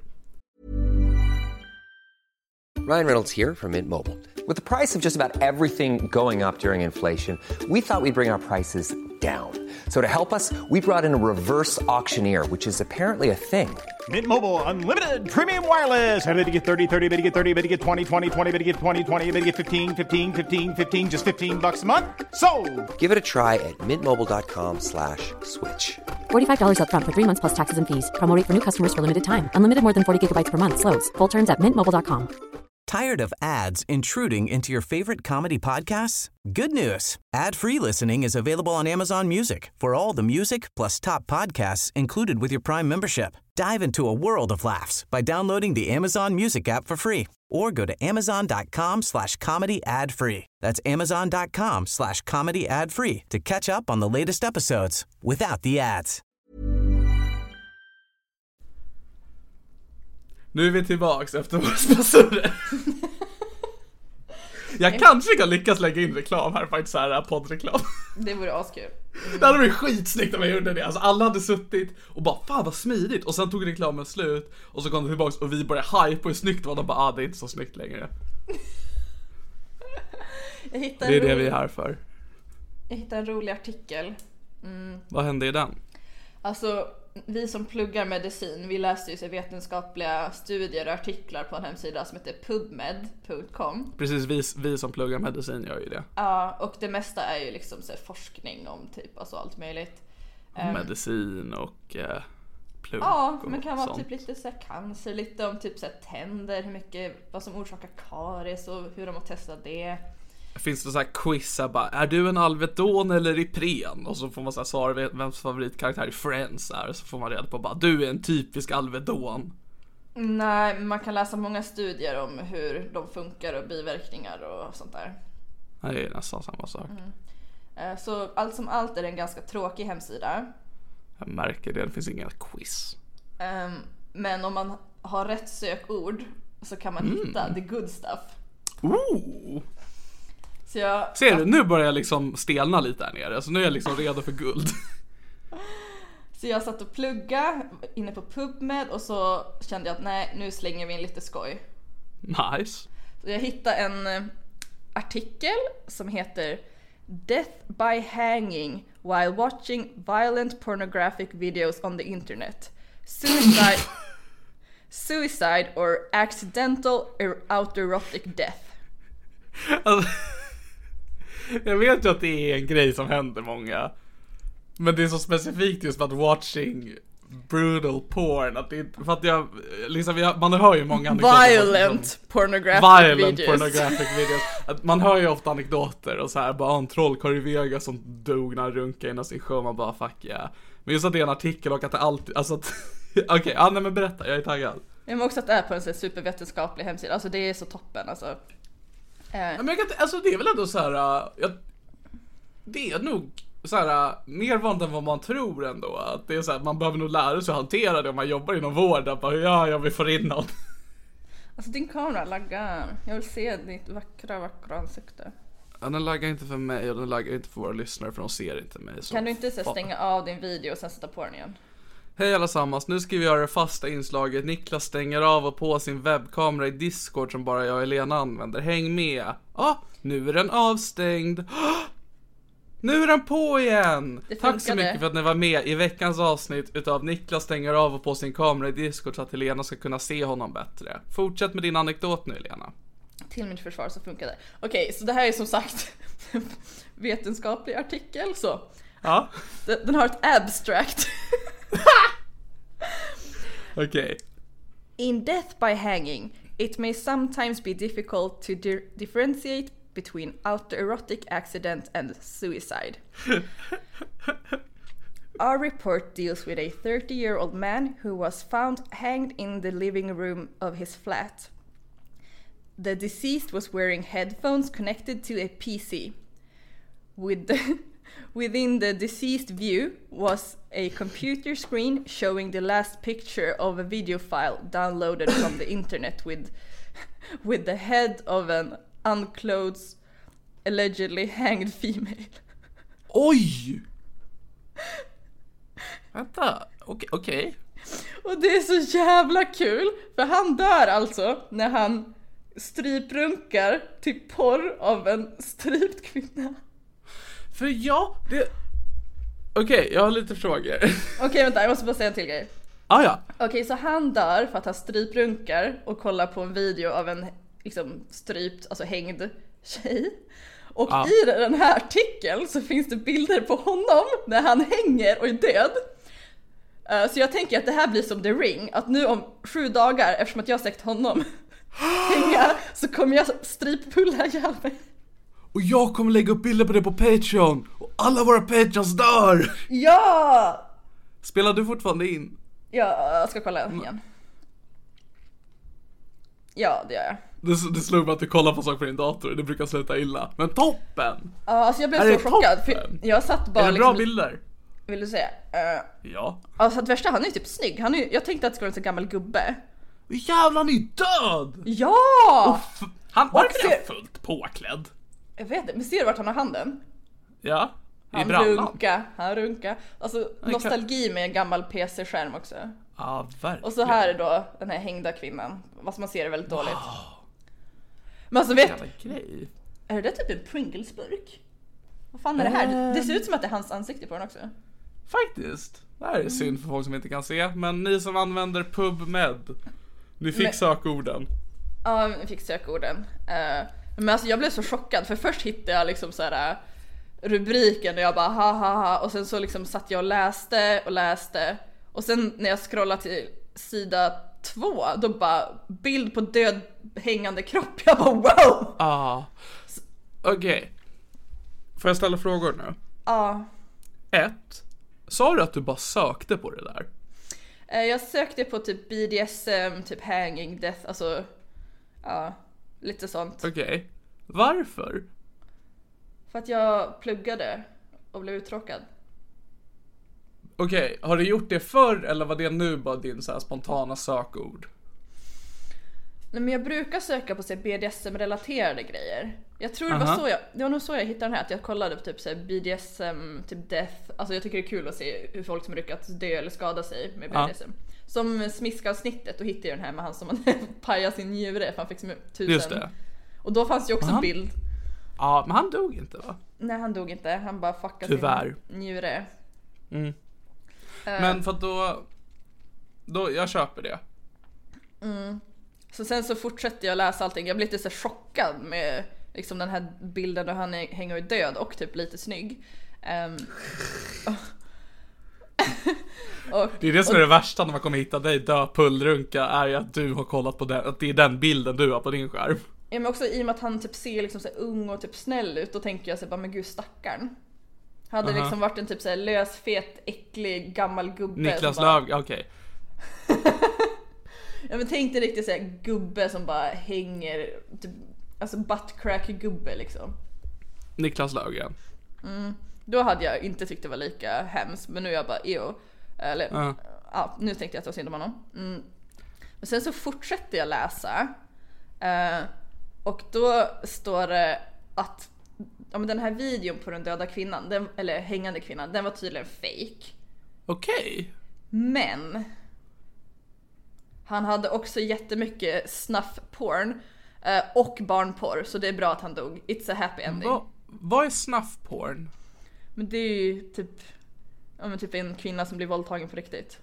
Ryan Reynolds here from Mint Mobile. With the price of just about everything going up during inflation, we thought we'd bring our prices down. So to help us, we brought in a reverse auctioneer, which is apparently a thing. Mint Mobile Unlimited Premium Wireless. How to get thirty, thirty, how to get thirty, how to get twenty, twenty, twenty, how to get twenty, twenty, how to get fifteen, fifteen, fifteen, fifteen, just fifteen bucks a month? Sold! Give it a try at mintmobile.com slash switch. forty-five dollars up front for three months plus taxes and fees. Promo rate for new customers for limited time. Unlimited more than forty gigabytes per month. Slows full terms at mint mobile dot com. Tired of ads intruding into your favorite comedy podcasts? Good news. Ad-free listening is available on Amazon Music for all the music plus top podcasts included with your Prime membership. Dive into a world of laughs by downloading the Amazon Music app for free or go to amazon.com slash comedy ad free. That's amazon.com slash comedy ad free to catch up on the latest episodes without the ads. Nu är vi tillbaks efter våra sponsorer. Jag kanske kan lyckas lägga in reklam här, faktiskt så här poddreklam. Det vore askul. Mm. Det hade varit skitsnyggt om jag gjorde det. Alltså alla hade suttit och bara, fan vad smidigt. Och sen tog reklamen slut och så kom det tillbaks och vi började hype på hur snyggt det var. De bara, ah det är inte så snyggt längre. Jag hittade Det är en det rolig, vi är här för. Jag hittade en rolig artikel. Mm. Vad hände i den? Alltså, vi som pluggar medicin, vi läste ju så vetenskapliga studier och artiklar på en hemsida som heter pubmed punkt com. Precis, vi, vi som pluggar medicin gör ju det. Ja, och det mesta är ju liksom så här forskning om typ, alltså allt möjligt. Um, medicin och eh, plugg. Ja, och men kan vara sånt. typ lite så här cancer, lite om typ så här tänder, hur mycket, vad som orsakar karies och hur de har testat det. Finns det så här quiz här bara, är du en Alvedon eller Ipren? Och så får man så här svara vems favoritkaraktär i Friends är, så får man reda på bara, du är en typisk Alvedon. Nej, man kan läsa många studier om hur de funkar och biverkningar och sånt där. Nej, det är nästan samma sak. Mm. Så allt som allt är det en ganska tråkig hemsida. Jag märker det, det finns inga quiz. Um, men om man har rätt sökord så kan man Mm. hitta the good stuff. Ooh. Så jag, Ser du, nu börjar jag liksom stelna lite här nere. Så nu är jag liksom redo för guld. Så jag satt och plugga inne på PubMed och så kände jag att nej, nu slänger vi in lite skoj. Nice. Så jag hittade en eh, artikel som heter Death by hanging while watching violent pornographic videos on the internet. Suicide, suicide or accidental autoerotic death. Alltså, jag vet ju att det är en grej som händer många. Men det är så specifikt just för att watching brutal porn, att det, för att jag liksom jag, man hör ju många violent liksom, pornographic violent videos. pornographic videos. Att man hör ju ofta anekdoter och så här bara en trollkarl i Vegas som dog när han runkade innan sin show, man bara fuck yeah. Men just att det är en artikel och att det alltid, alltså att okej, okay, ja nej men berätta, jag är taggad. Jag men också att det är på en så supervetenskaplig hemsida, alltså det är så toppen alltså. Eh. Men jag kan inte, alltså det är väl ändå så här, jag, det är nog så här mer vanligt än vad man tror ändå, att det är så här, man behöver nog lära sig att hantera det om man jobbar inom vården, bara ja, jag vill få in någon. Alltså din kamera laggar. Jag vill se ditt vackra, vackra ansikte. Ja, den laggar inte för mig och den laggar inte för våra lyssnare, för de ser inte mig. Så kan du inte så stänga av din video och sen sätta på den igen? Hej allesammans, nu ska vi göra det fasta inslaget. Niklas stänger av och på sin webbkamera i Discord som bara jag och Elena använder. Häng med. Ja, ah, nu är den avstängd. Ah, nu är den på igen. Tack så mycket för att ni var med i veckans avsnitt utav Niklas stänger av och på sin kamera i Discord så att Elena ska kunna se honom bättre. Fortsätt med din anekdot nu, Elena. Till mitt försvar så funkar det. Okej, okay, så det här är som sagt vetenskaplig artikel så. Ja. Den, den har ett abstract. Okej. Okay. In death by hanging, it may sometimes be difficult to di- differentiate between autoerotic accident and suicide. Our report deals with a thirty-year-old man who was found hanged in the living room of his flat. The deceased was wearing headphones connected to a P C. With the Within the deceased view was a computer screen showing the last picture of a video file downloaded from the internet with with the head of an unclothed, allegedly hanged female. Oj! Vänta, okej. Okay, okay. Och det är så jävla kul, för han dör alltså när han stryprunkar till porr av en strypt kvinna. För ja, det... Okej, okay, jag har lite frågor. Okej, okay, vänta, jag måste bara säga en till grej. Ah, ja. Okej, okay, så han dör för att han stryprunkar och kollar på en video av en liksom strypt, alltså hängd tjej. Och ah. i den här artikeln så finns det bilder på honom när han hänger och är död. Uh, så jag tänker att det här blir som The Ring, att nu om sju dagar, eftersom att jag har sett honom hänga, så kommer jag stryppulla ihjäl mig. Och jag kommer lägga upp bilder på det på Patreon. Och alla våra Patreons dör. Ja! Spelar du fortfarande in? Ja, jag ska kolla igen. Ja, det gör jag. Det, det slog mig att du kollar på saker på din dator. Det brukar sluta illa. Men toppen! Ja, alltså jag blev är så chockad för jag satt bara är det liksom, bra bilder? Vill du säga? Uh, ja. Alltså att värsta, han är ju typ snygg. Han är, jag tänkte att det skulle vara en så gammal gubbe. Jävlar, han är död! Ja! F- han var inte ser... fullt påklädd. Jag vet inte, men ser du vart han har handen? Ja, i han brallan. runka, han runka. Alltså okay. Nostalgi med en gammal P C-skärm också. Ja, verkligen. Och så här är då den här hängda kvinnan. Vad man ser är väldigt dåligt. Wow. Men alltså vet grej. Är det typ en Pringles-burk? Vad fan är det här? Det ser ut som att det är hans ansikte på den också. Faktiskt. Det här är synd för folk som inte kan se. Men ni som använder PubMed, ni fick men, sökorden. Ja, ni fick sökorden. uh, Men alltså jag blev så chockad. För först hittade jag liksom så här rubriken och jag bara ha ha ha. Och sen så liksom satt jag och läste och läste. Och sen när jag scrollade till sida två, då bara bild på död hängande kropp. Jag bara wow. Ah. Okej, okay. Får jag ställa frågor nu? Ja. Ett. Sa du att du bara sökte på det där? Jag sökte på typ B D S M, typ hanging, death, alltså ja, lite sånt. Okej. Okay. Varför? För att jag pluggade och blev uttråkad. Okej, okay. Har du gjort det förr eller var det nu bara din så här spontana sökord? Nej, men jag brukar söka på så här B D S M-relaterade grejer. Jag tror det var, uh-huh. så jag, det var nog så jag hittade den här. Att jag kollade på typ så här B D S M, typ death. Alltså jag tycker det är kul att se hur folk som lyckats dö eller skada sig med B D S M. Uh-huh. Som smiskavsnittet, då hittade jag den här med han som hade pajat sin njure. För han fick som tusen. Just det. Och då fanns ju också han... bild. Ja, men han dog inte va? Nej, han dog inte. Han bara fuckade Tyvärr. sin njure. Mm. Uh. Men för att då, då... Jag köper det. Mm. Så sen så fortsätter jag läsa allting. Jag blir lite så chockad med liksom den här bilden där han är, hänger och är död och typ lite snygg. Um, och, det är det som och, är det värsta när man kommer hitta dig dö pullrunka, är ju att du har kollat på den, att det är den bilden du har på din skärm. Ja, men också i och med att han typ ser liksom så här ung och typ snäll ut, då tänker jag så bara, men gud stackarn. Hade uh-huh. liksom varit en typ så här lös, fet, äcklig, gammal gubbe. Niklas Löv, okej. Okay. Ja, men tänk dig riktigt så här gubbe som bara hänger typ, alltså buttcrack gubbe liksom. Niklas Löfgren. Mm. Då hade jag inte tyckt det var lika hemskt, men nu är jag bara ew. Eller uh. ja, nu tänkte jag att jag var synd om honom. Mm. Men sen så fortsätter jag läsa. Uh, och då står det att ja, men den här videon på den döda kvinnan, den, eller hängande kvinnan, den var tydligen fake. Okej. Okay. Men han hade också jättemycket snuff porn eh, och barnporr, så det är bra att han dog. It's a happy ending. Va, vad är snuff porn? Men det är ju typ, ja, men typ en kvinna som blir våldtagen på riktigt.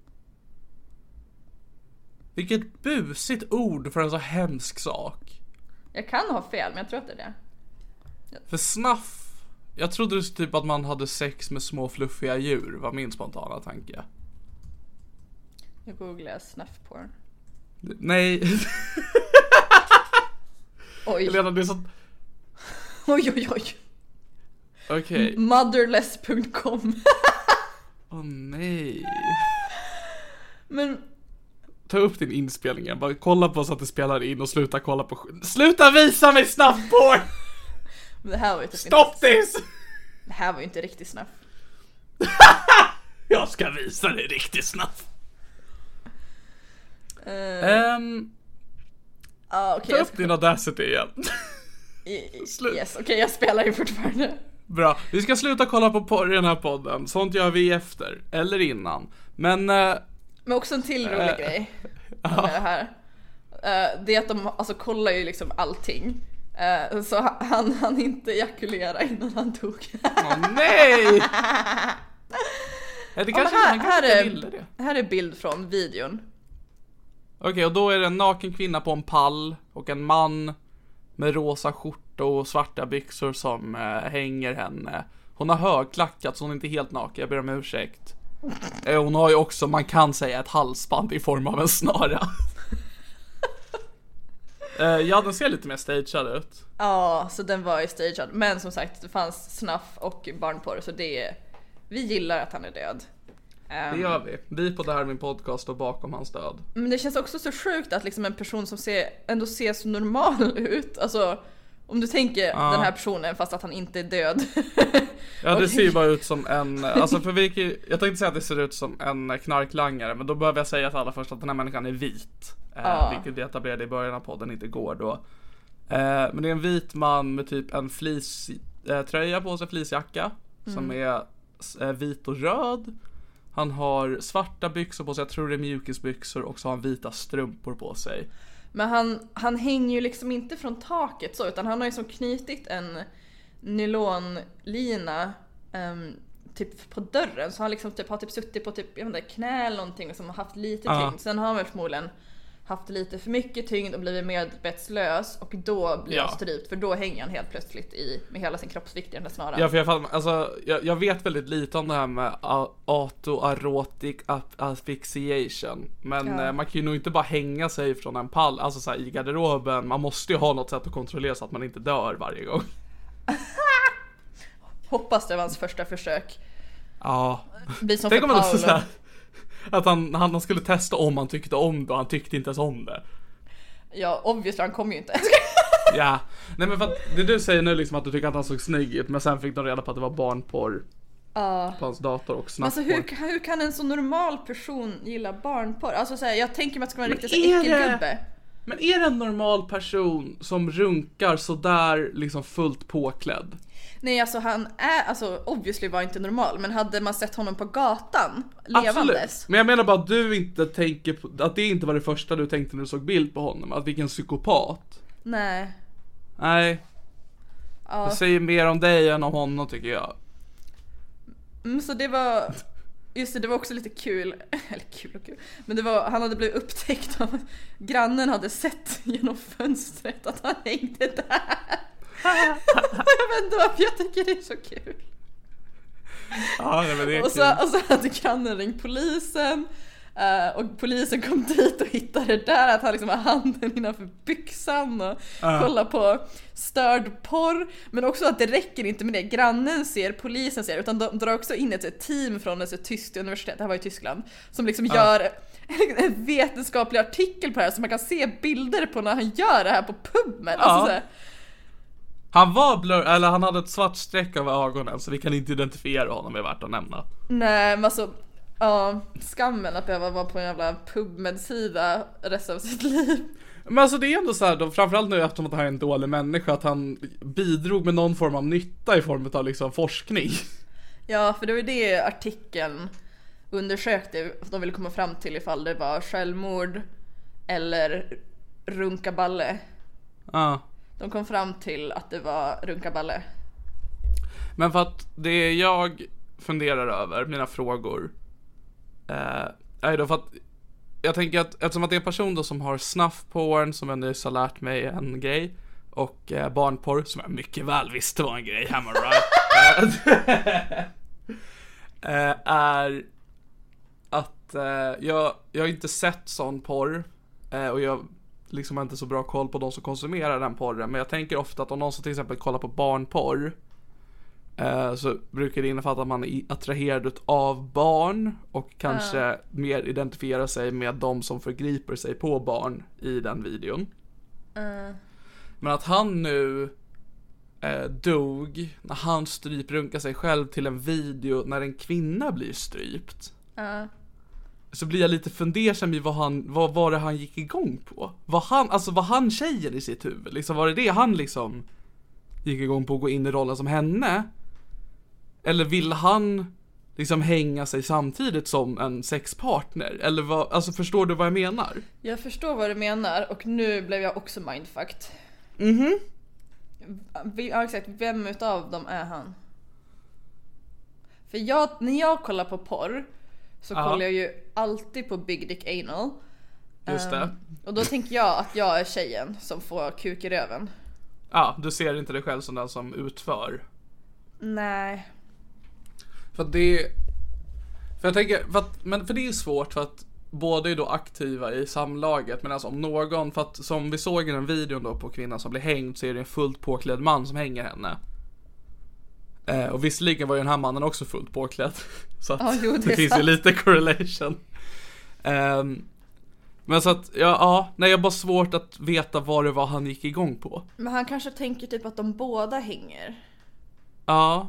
Vilket busigt ord för en så hemsk sak. Jag kan ha fel, men jag tror att det är det. För snuff, jag trodde typ att man hade sex med små fluffiga djur, var min spontana tanke. Jag googlar snuff porn. Nej. Oj. Helena, det är så... Oj, oj, oj. Okej. Okay. Motherless punkt com. Åh oh, nej. Men... Ta upp din inspelning igen. Bara kolla på så att det spelar in och sluta kolla på... Sluta visa mig snuff porn! Men det här var ju typ Stop inte... this! Det här var ju inte riktigt snuff. Jag ska visa dig riktigt snuff. Uh, um, uh, okay, ta upp din Audacity igen. Yes, okej, okay, jag spelar ju fortfarande. Bra, vi ska sluta kolla på porr i den här podden. Sånt gör vi efter, eller innan. Men uh, Men också en till rolig uh, grej med uh. det här uh, det är att de alltså, kollar ju liksom allting. uh, Så han, han inte ejakulera innan han tog. Åh oh, nej! Det kanske, ja, här, han här, kanske är, det. här är bild från videon. Okej, okay, och då är det en naken kvinna på en pall och en man med rosa skjorta och svarta byxor som eh, hänger henne. Hon har högklackat så hon är inte helt naken, jag ber om ursäkt. eh, Hon har ju också, man kan säga, ett halsband i form av en snara. eh, Ja, den ser lite mer stagead ut. Ja, så den var ju stagead. Men som sagt, det fanns snuff och barnporr. Så det är, vi gillar att han är död. Det gör vi. Vi på det här min podcast står bakom hans död. Men det känns också så sjukt att liksom en person som ser, ändå ser så normal ut. Alltså, om du tänker ja. Den här personen fast att han inte är död. Ja, det ser ju bara ut som en... Alltså för vilket, jag tänkte säga att det ser ut som en knarklangare. Men då behöver jag säga till alla först att den här människan är vit. Ja. Eh, vilket vi etablerade i början av podden inte går då. Eh, men det är en vit man med typ en fleecetröja eh, på sig, fleecejacka. Mm. Som är eh, vit och röd. Han har svarta byxor på sig, jag tror det är mjukisbyxor, och så har han vita strumpor på sig. Men han, han hänger ju liksom inte från taket så, utan han har ju som knutit en nylonlina um, typ på dörren, så han liksom typ har typ suttit på typ, jag vet inte, knä eller någonting som har haft lite tyngd. Ja. Sen har han väl förmodligen haft lite för mycket tyngd och blivit medvetslös, och då blir ja. han strypt, för då hänger han helt plötsligt i med hela sin kroppsvikt i den där snaran. Ja, för jag, alltså, jag, jag vet väldigt lite om det här med autoerotic asphyxiation, men ja. eh, man kan ju nog inte bara hänga sig från en pall, alltså så här, i garderoben. Man måste ju ha något sätt att kontrollera så att man inte dör varje gång. Hoppas det var hans första försök. Ja. Tänk om man också så här, att han, han skulle testa om han tyckte om det, och han tyckte inte ens om det. Ja, obviously, han kom ju inte. Ja, nej men för att det du säger nu liksom att du tycker att han såg snygg ut, men sen fick de reda på att det var barnporr uh. på hans dator och snabbporr. Alltså hur, hur kan en så normal person gilla barnporr? Alltså så här, jag tänker mig att det ska vara en riktigt äckelgubbe. Men är det en normal person som runkar så där liksom fullt påklädd? Nej, alltså han är, alltså obviously var inte normal, men hade man sett honom på gatan levandes. Absolut. Men jag menar bara att du inte tänker på, att det inte var det första du tänkte när du såg bild på honom, att vilken psykopat. Nej. Nej. Ja. Det säger mer om dig än om honom, tycker jag. Mm, så det var, just det, det var också lite kul, eller kul och kul, men det var, han hade blivit upptäckt av, grannen hade sett genom fönstret att han hängde där. Jag vet inte varför jag tycker det är så kul. Ja, men det är och, så, och så hade grannen ringt polisen, uh, och polisen kom dit och hittade det där, att han liksom har handen innanför byxan och uh. kollar på störd porr. Men också att det räcker inte med det grannen ser, polisen ser, utan de drar också in ett team från ett tyskt universitet, det här var i Tyskland, som liksom uh. gör en vetenskaplig artikel på det här, så man kan se bilder på när han gör det här på PubMed. uh. Alltså så här, han var blur, eller han hade ett svart streck över ögonen, så vi kan inte identifiera honom, är värt att nämna. Nej, men alltså, ja, skammen att behöva vara på en jävla PubMed-sida resten av sitt liv. Men alltså det är ändå så här, då, framförallt nu eftersom att han är en dålig människa, att han bidrog med någon form av nytta i form av liksom forskning. Ja, för det var det artikeln undersökte. De ville komma fram till ifall det var självmord eller runkaballe. Ja. Uh. De kom fram till att det var runkaballe. Men för att det jag funderar över, mina frågor, eh, är då för att jag tänker att eftersom att det är en person då som har snuff-porn, som jag nyss har lärt mig en grej, och eh, barnporr, som jag mycket väl visste var en grej, hammer right, eh, är att eh, jag, jag har inte sett sån porr, eh, och jag liksom har inte så bra koll på de som konsumerar den porren, men jag tänker ofta att om någon som till exempel kollar på barnporr, eh, så brukar det innefatta att man är attraherad av barn och kanske uh. mer identifierar sig med de som förgriper sig på barn i den videon. Uh. Men att han nu eh, dog när han stryprunkar sig själv till en video när en kvinna blir strypt. Uh. Så blir jag lite fundersam i vad han, vad var det han gick igång på? Var han, alltså var han tjejen i sitt huvud? Liksom, var det det han liksom gick igång på, att gå in i rollen som henne? Eller vill han liksom hänga sig samtidigt som en sexpartner? Eller vad, alltså förstår du vad jag menar? Jag förstår vad du menar, och nu blev jag också mindfucked. Mhm. Ja, exakt, vem utav dem är han? För jag, när jag kollar på porr så Aha. kollar jag ju alltid på Big Dick Anal. Just det. Um, och då tänker jag att jag är tjejen som får kuk i röven. Ja, du ser inte dig själv som den som utför. Nej. För att det För jag tänker för att, men för det är svårt, för att båda är då aktiva i samlaget, men alltså om någon, för att som vi såg i den videon då på kvinnan som blir hängd, så är det en fullt påklädd man som hänger henne. Eh, och visserligen var ju den här mannen också fullt påklädd. Så att oh, jo, det, det finns sant. Ju lite correlation. Um, men så att, ja, ja, nej, jag har bara svårt att veta vad det var han gick igång på. Men han kanske tänker typ att de båda hänger. Ja.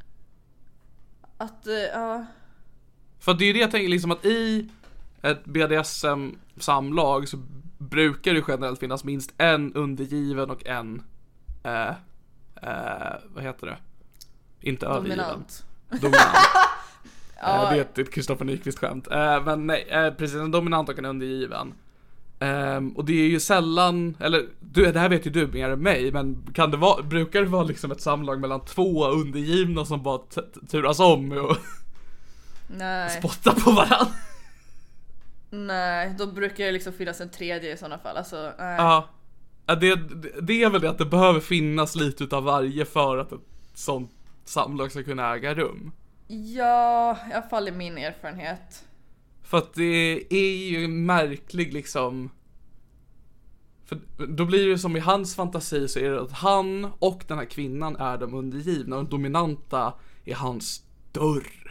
Att, ja. Uh, För det är det jag tänker, liksom att i ett B D S M-samlag så brukar det generellt finnas minst en undergiven och en eh, eh, vad heter det? Inte dominant. Övergiven. Dominant. Ja. Det är ett Kristoffer Nyqvist skämt. Eh, men nej, eh, precis, en dominant och en undergiven. Um, och det är ju sällan, eller du, det här vet ju du mer än mig, men kan det vara, brukar det vara liksom ett samlag mellan två undergivna som bara t- t- turas om och Nej. spotta på varandra? Nej, då brukar det liksom finnas en tredje i sådana fall. Alltså, nej. Ja, det, det är väl det att det behöver finnas lite utav varje för att ett sånt samlag ska kunna äga rum. Ja, i alla fall i min erfarenhet. För att det är ju märklig liksom. För då blir det som i hans fantasi så är det att han och den här kvinnan är de undergivna och den dominanta är hans dörr.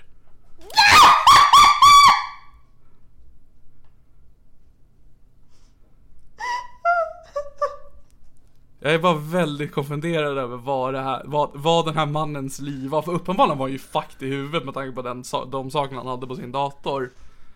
Jag är bara väldigt konfunderad över vad, det här, vad, vad den här mannens liv var. För uppenbarligen var han ju fucked i huvudet med tanke på den, de sakerna han hade på sin dator.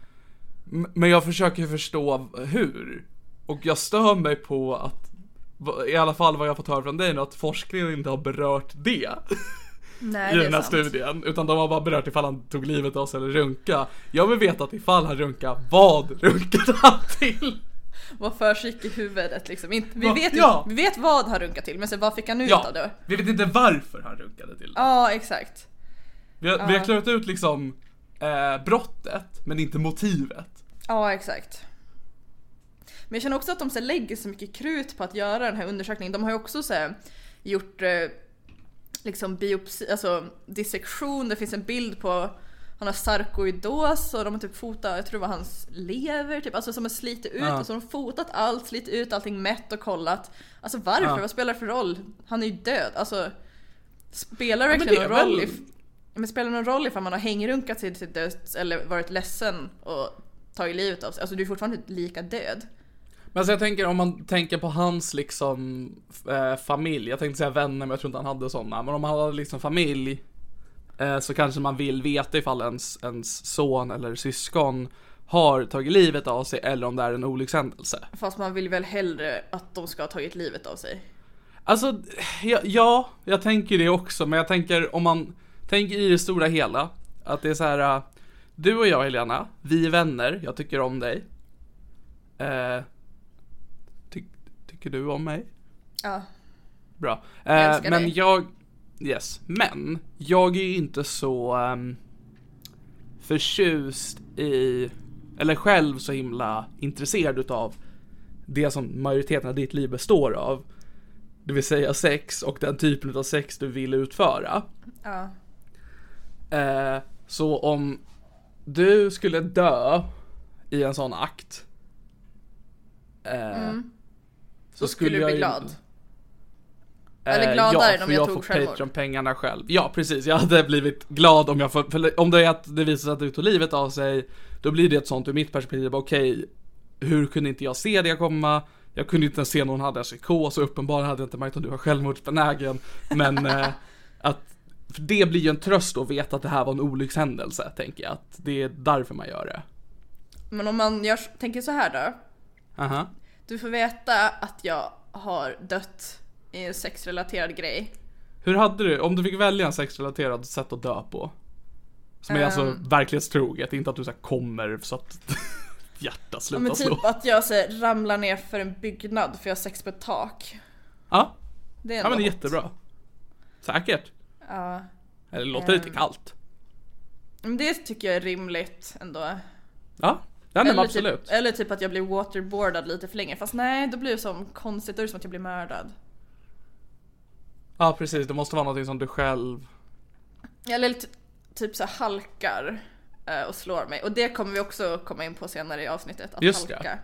Men jag försöker förstå hur. Och jag stör mig på att, i alla fall vad jag fått höra från dig nu, att forskningen inte har berört det. Nej, i det den här sant. studien. Utan de har bara berört ifall han tog livet av sig eller runka. Jag vill veta att ifall han runka, vad runkade han till? Vad försiggick i huvudet liksom. Inte, vi, Va? vet ju, Ja. vi vet vad han runkade till, men sen vad fick han ut Ja, av det? vi vet inte varför han runkade till det. Ja, exakt. Vi har, Ja. vi har klarat ut liksom eh, brottet, men inte motivet. Ja, exakt. Men jag känner också att de så här, lägger så mycket krut på att göra den här undersökningen. De har ju också så här, gjort eh, liksom biopsi, alltså dissektion. Det finns en bild på han har sarkoidos och de har typ fotat, jag tror det var hans lever typ, alltså som har slitit ut Ja. och så har de fotat allt, slitit ut allting mätt och kollat. Alltså varför? Ja. Vad spelar det för roll? Han är ju död. Alltså spelar det Ja, men verkligen det någon är roll väl- if, men spelar det någon roll ifall man har hängrunkat sig till döds eller varit ledsen och tagit livet av sig? Alltså du är fortfarande lika död. Men alltså jag tänker, om man tänker på hans liksom eh, familj, jag tänkte säga vänner men jag tror inte han hade sådana, men om han hade liksom familj eh, så kanske man vill veta ifall ens, ens son eller syskon har tagit livet av sig eller om det är en olyckshändelse. Fast man vill väl hellre att de ska ha tagit livet av sig. Alltså, ja, ja, jag tänker det också, men jag tänker om man tänker i det stora hela, att det är så här, uh, du och jag Helena, vi är vänner, jag tycker om dig. Eh, ty- tycker du om mig? Ja. Bra. Jag Eh, älskar men dig. jag, yes, men jag är ju inte så um, förtjust i, eller själv så himla intresserad utav det som majoriteten av ditt liv består av. Det vill säga sex och den typen av sex du vill utföra. Ja. Eh, så om du skulle dö i en sån akt eh, Mm. så Då skulle du bli jag ju- glad. Eh, Eller gladare ja, om för jag jag tog får självmord. Patreon-pengarna själv. Ja, precis. Jag hade blivit glad om jag får, för om det är att det visar sig att du tog livet av sig, då blir det ett sånt ur mitt perspektiv. Okej, hur kunde inte jag se det komma? Jag kunde inte ens se någon hade en psykos, och uppenbarligen hade jag inte märkt att du var självmordsbenägen. Men eh, att, för det blir ju en tröst att veta att det här var en olyckshändelse, tänker jag. Att det är därför man gör det. Men om man gör, tänker så här då. Aha. Du får veta att jag har dött i en sexrelaterad grej. Hur hade du, om du fick välja en sexrelaterad sätt att dö på? Som är alltså Ehm. verklighetstroget, inte att du så här kommer så att hjärtat Ja, slutar men slå. typ att jag så här, ramlar ner för en byggnad för jag har sex på ett tak. Ja, Det är ja ändå men det är hot. jättebra. Säkert. Ja. Eller det låter lite Ehm. kallt. Men det tycker jag är rimligt ändå. Ja, ja men eller, absolut. typ, eller typ att jag blir waterboardad lite för länge. Fast nej, då blir det som konstigt. Då är det som att jag blir mördad. Ja, precis. Det måste vara någonting som du själv... Eller ty- typ så här halkar eh, och slår mig. Och det kommer vi också komma in på senare i avsnittet. Att Just det. halka.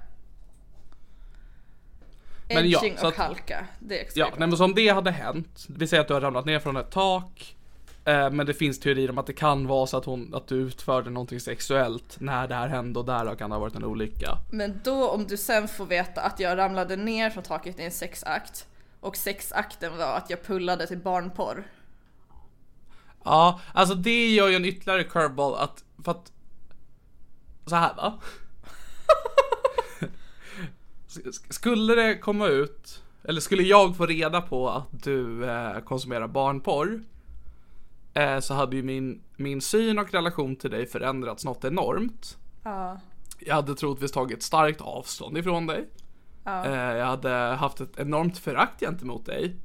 Men ja, Edging så och att- halka. Det är exakt. Ja, nej, men som det hade hänt, vi säger att du har ramlat ner från ett tak, eh, men det finns teorier om att det kan vara så att, hon, att du utförde någonting sexuellt när det här hände, och där kan det ha varit en olycka. Men då om du sen får veta att jag ramlade ner från taket i en sexakt. Och sexakten var att jag pullade till barnporr. Ja, alltså det gör ju en ytterligare curveball att, för att, så här va? Skulle det komma ut, eller skulle jag få reda på att du eh, konsumerar barnporr, eh, så hade ju min, min syn och relation till dig förändrats något enormt. Ja. jag hade troligtvis tagit starkt avstånd ifrån dig. Ja. Eh, jag hade haft ett enormt förakt gentemot dig.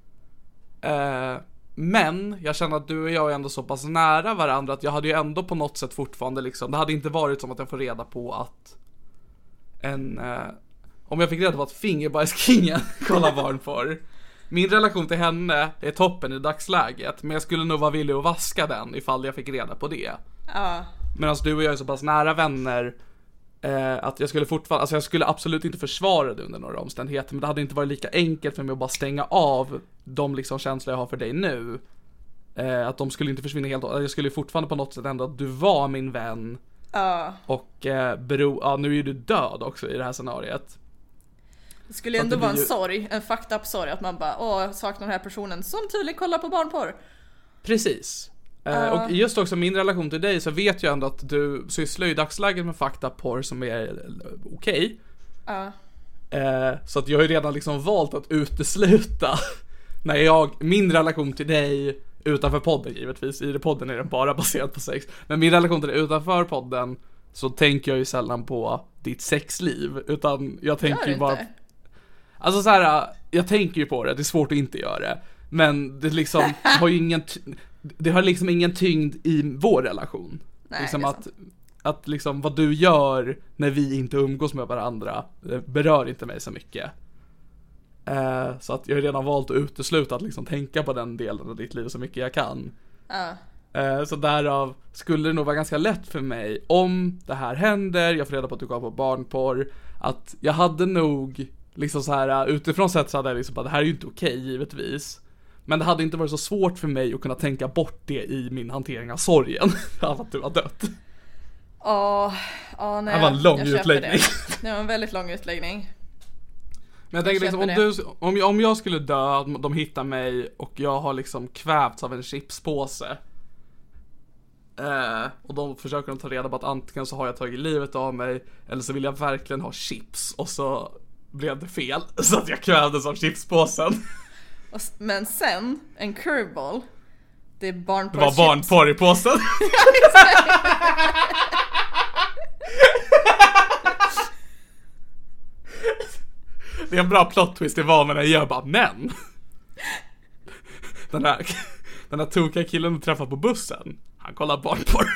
Eh, men jag känner att du och jag är ändå så pass nära varandra att jag hade ju ändå på något sätt fortfarande liksom, det hade inte varit som att jag får reda på att en eh, om jag fick reda på att Fingerbajskingen kollar barnporr. Min relation till henne är toppen i dagsläget, men jag skulle nog vara villig att vaska den ifall jag fick reda på det. Ja. Medan du och jag är så pass nära vänner eh, att jag skulle fortfarande, alltså jag skulle absolut inte försvara det under några omständigheter, men det hade inte varit lika enkelt för mig att bara stänga av de liksom känslor jag har för dig nu. Eh, att de skulle inte försvinna helt. Jag skulle fortfarande på något sätt ändå att du var min vän. Ja. Och eh, bero, ja, nu är du död också i det här scenariet. Det skulle ändå vara en ju... sorg, en fucked up sorg, att man bara, åh, jag saknar den här personen som tydligen kollar på barnporr. Precis. Uh. Uh, och just också min relation till dig, så vet jag ändå att du sysslar i dagsläget med fucked up porr som är okej. Okay. Uh. Uh, så att jag har ju redan liksom valt att utesluta när jag, min relation till dig utanför podden givetvis, i podden är den bara baserad på sex, men min relation till dig utanför podden, så tänker jag ju sällan på ditt sexliv, utan jag tänker ju bara inte. Alltså så här, jag tänker ju på det, det är svårt att inte göra det, men det liksom har ju ingen ty- det har liksom ingen tyngd i vår relation. Nej, liksom att att liksom vad du gör när vi inte umgås med varandra berör inte mig så mycket. Uh, så att jag har redan valt att utesluta att liksom tänka på den delen av ditt liv så mycket jag kan. Uh. Uh, så därav skulle det nog vara ganska lätt för mig om det här händer, jag får reda på att du går på barnporr, att jag hade nog liksom så här utifrån sett så hade jag liksom bara, det här är ju inte okej givetvis, men det hade inte varit så svårt för mig att kunna tänka bort det i min hantering av sorgen av att du har dött. Ja, oh, oh, nej. Det var en lång utläggning. Det. det var en väldigt lång utläggning. Men jag tänker liksom, om, du, om, jag, om jag skulle dö, de hittar mig och jag har liksom kvävts av en chipspåse. Eh, och de försöker de ta reda på att antingen så har jag tagit livet av mig, eller så vill jag verkligen ha chips, och så blev det fel så att jag kvävdes av chipspåsen. Och, men sen, en curveball, det är barnporr. Det var barnporr i påsen. Det är en bra plot twist i vad man gör, bara, men den här den här tokiga killen du träffade på bussen, han kollar barnporr.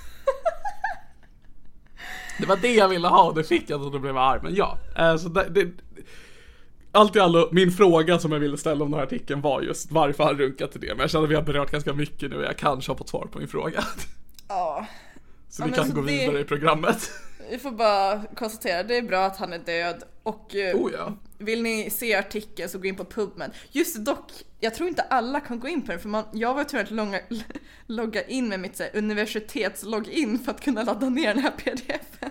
Det var det jag ville ha, och det fick jag, och då blev jag arg. Men ja, så det, det, allt i allo, min fråga som jag ville ställa om den här artikeln var just varför han runkat till det. Men jag känner att vi har berört ganska mycket nu, och jag kanske har fått svar på min fråga. Ja. Så ja, vi kan så gå det... vidare i programmet. Vi får bara konstatera, det är bra att han är död. Och oh ja. Vill ni se artikeln så gå in på PubMed. Just dock, jag tror inte alla kan gå in på den, för man, jag var tvungen att logga, logga in med mitt så här, universitetslogin för att kunna ladda ner den här pdf-en.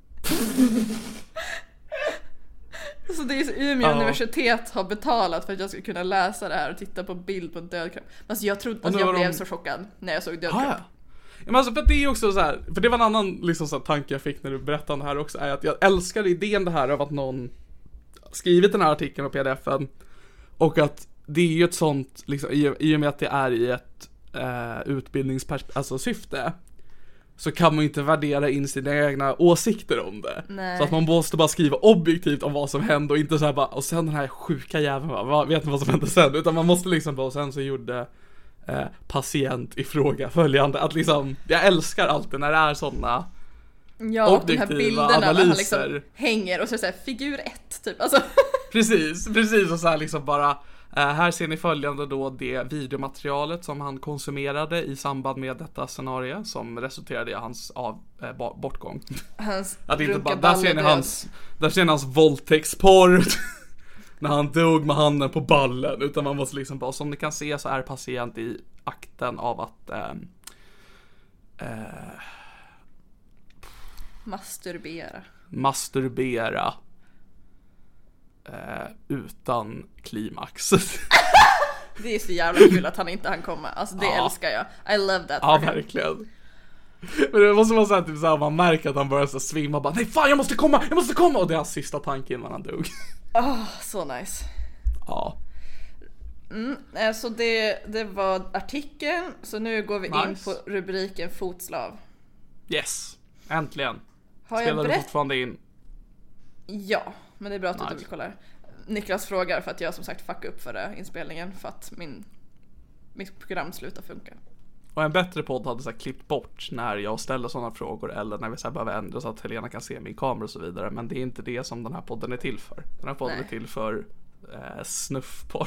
Så det är så Umeå ja. universitet har betalat för att jag ska kunna läsa det här och titta på bild på en död kropp. Alltså jag trodde att jag blev de... så chockad när jag såg död kropp. Ja. Men alltså, för det är också så här, för det var en annan liksom så här tanke jag fick när du berättade det här också, är att jag älskar idén det här av att någon skrivit den här artikeln på pdf-en, och att det är ju ett sånt liksom, i, i och med att det är i ett eh, utbildningsperspektiv, alltså syfte, så kan man inte värdera in sina egna åsikter om det. Nej. Så att man måste bara skriva objektivt om vad som hände, och inte så här bara, och sen den här sjuka jäveln, va, vet ni vad som hände sen, utan man måste liksom bara, och sen så gjorde Eh, patient i fråga följande, att liksom, jag älskar alltid när det är sådana ja, de här bilderna analyser. Där han liksom hänger och så är det så här, figur ett typ, alltså. Precis, precis, och så här liksom bara eh, här ser ni följande då det videomaterialet som han konsumerade i samband med detta scenario som resulterade i hans av, eh, bortgång. Hans att inte bara, där ser ni hans där ser ni hans våldtäktsporr när han dog med handen på ballen, utan man måste liksom bara, som ni kan se så är patient i akten av att eh, eh, masturbera masturbera eh, utan klimax. Det är så jävla kul att han inte hann komma. Alltså det ja. älskar jag. I love that. Ja, verkligen. Men det måste vara så här, typ så här, man märker att han börjar så svimma, bara, nej fan jag måste komma, jag måste komma, och det är hans sista tanke innan han dog. Åh, oh, så nice. Ja. Mm, så det, det var artikeln. Så nu går vi nice. in på rubriken fotslav. Yes, äntligen. Har Spelar jag du berätt... fortfarande in? Ja, men det är bra att Nice. du dubbelkollar. Niklas frågar för att jag som sagt fuckade upp förra inspelningen för att min mitt program slutar funka. Och en bättre podd hade så här klippt bort när jag ställer sådana frågor eller när vi så här behöver ändra så att Helena kan se min kamera och så vidare. Men det är inte det som den här podden är till för. Den här podden Nej. är till för eh, snuffporr.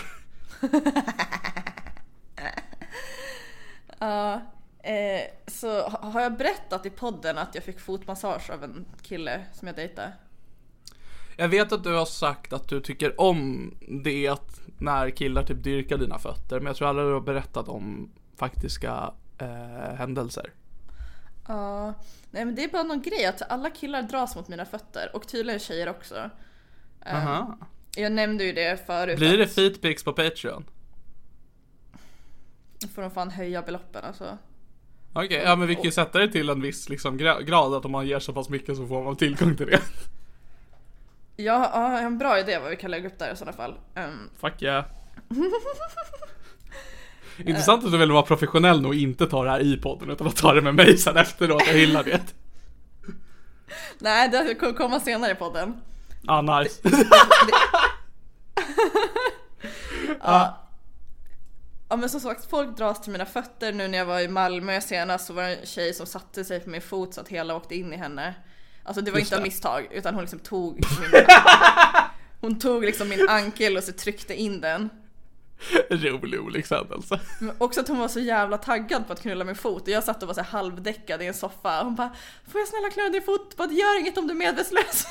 Ja, eh, så ha- har jag berättat i podden att jag fick fotmassage av en kille som jag dejtade? Jag vet att du har sagt att du tycker om det att när killar typ dyrkar dina fötter. Men jag tror aldrig du har berättat om faktiska eh, händelser. Ja, nej men det är bara någon grej att alla killar dras mot mina fötter och tydligen tjejer också. Aha. Jag nämnde ju det förut. Blir det att- feedpics på Patreon? får de fan höja beloppen alltså. Okej, okay, ja men vi kan ju sätta det till en viss liksom, gra- grad att om man ger så pass mycket så får man tillgång till det. Ja, ja, jag har en bra idé vad vi kan lägga upp där i sådana fall. Um, Fuck yeah. Intressant att du vill vara professionell och inte ta det här i podden utan att ta det med mig sen efteråt. Jag gillar det. nej, det kommer komma senare i podden. Ah, nice. Ja. Ja men som sagt, folk dras till mina fötter. Nu när jag var i Malmö senast så var det en tjej som satte sig på min fot så att hela åkte in i henne. Alltså det var Just inte av det. misstag utan hon liksom tog min, hon tog liksom min ankel och så tryckte in den. Rolig olyckshändelse. Men också att hon var så jävla taggad på att knulla min fot. Och jag satt och var så här halvdäckad i en soffa. Hon bara, får jag snälla knulla din fot? Bara, det gör inget om du är medvetslös.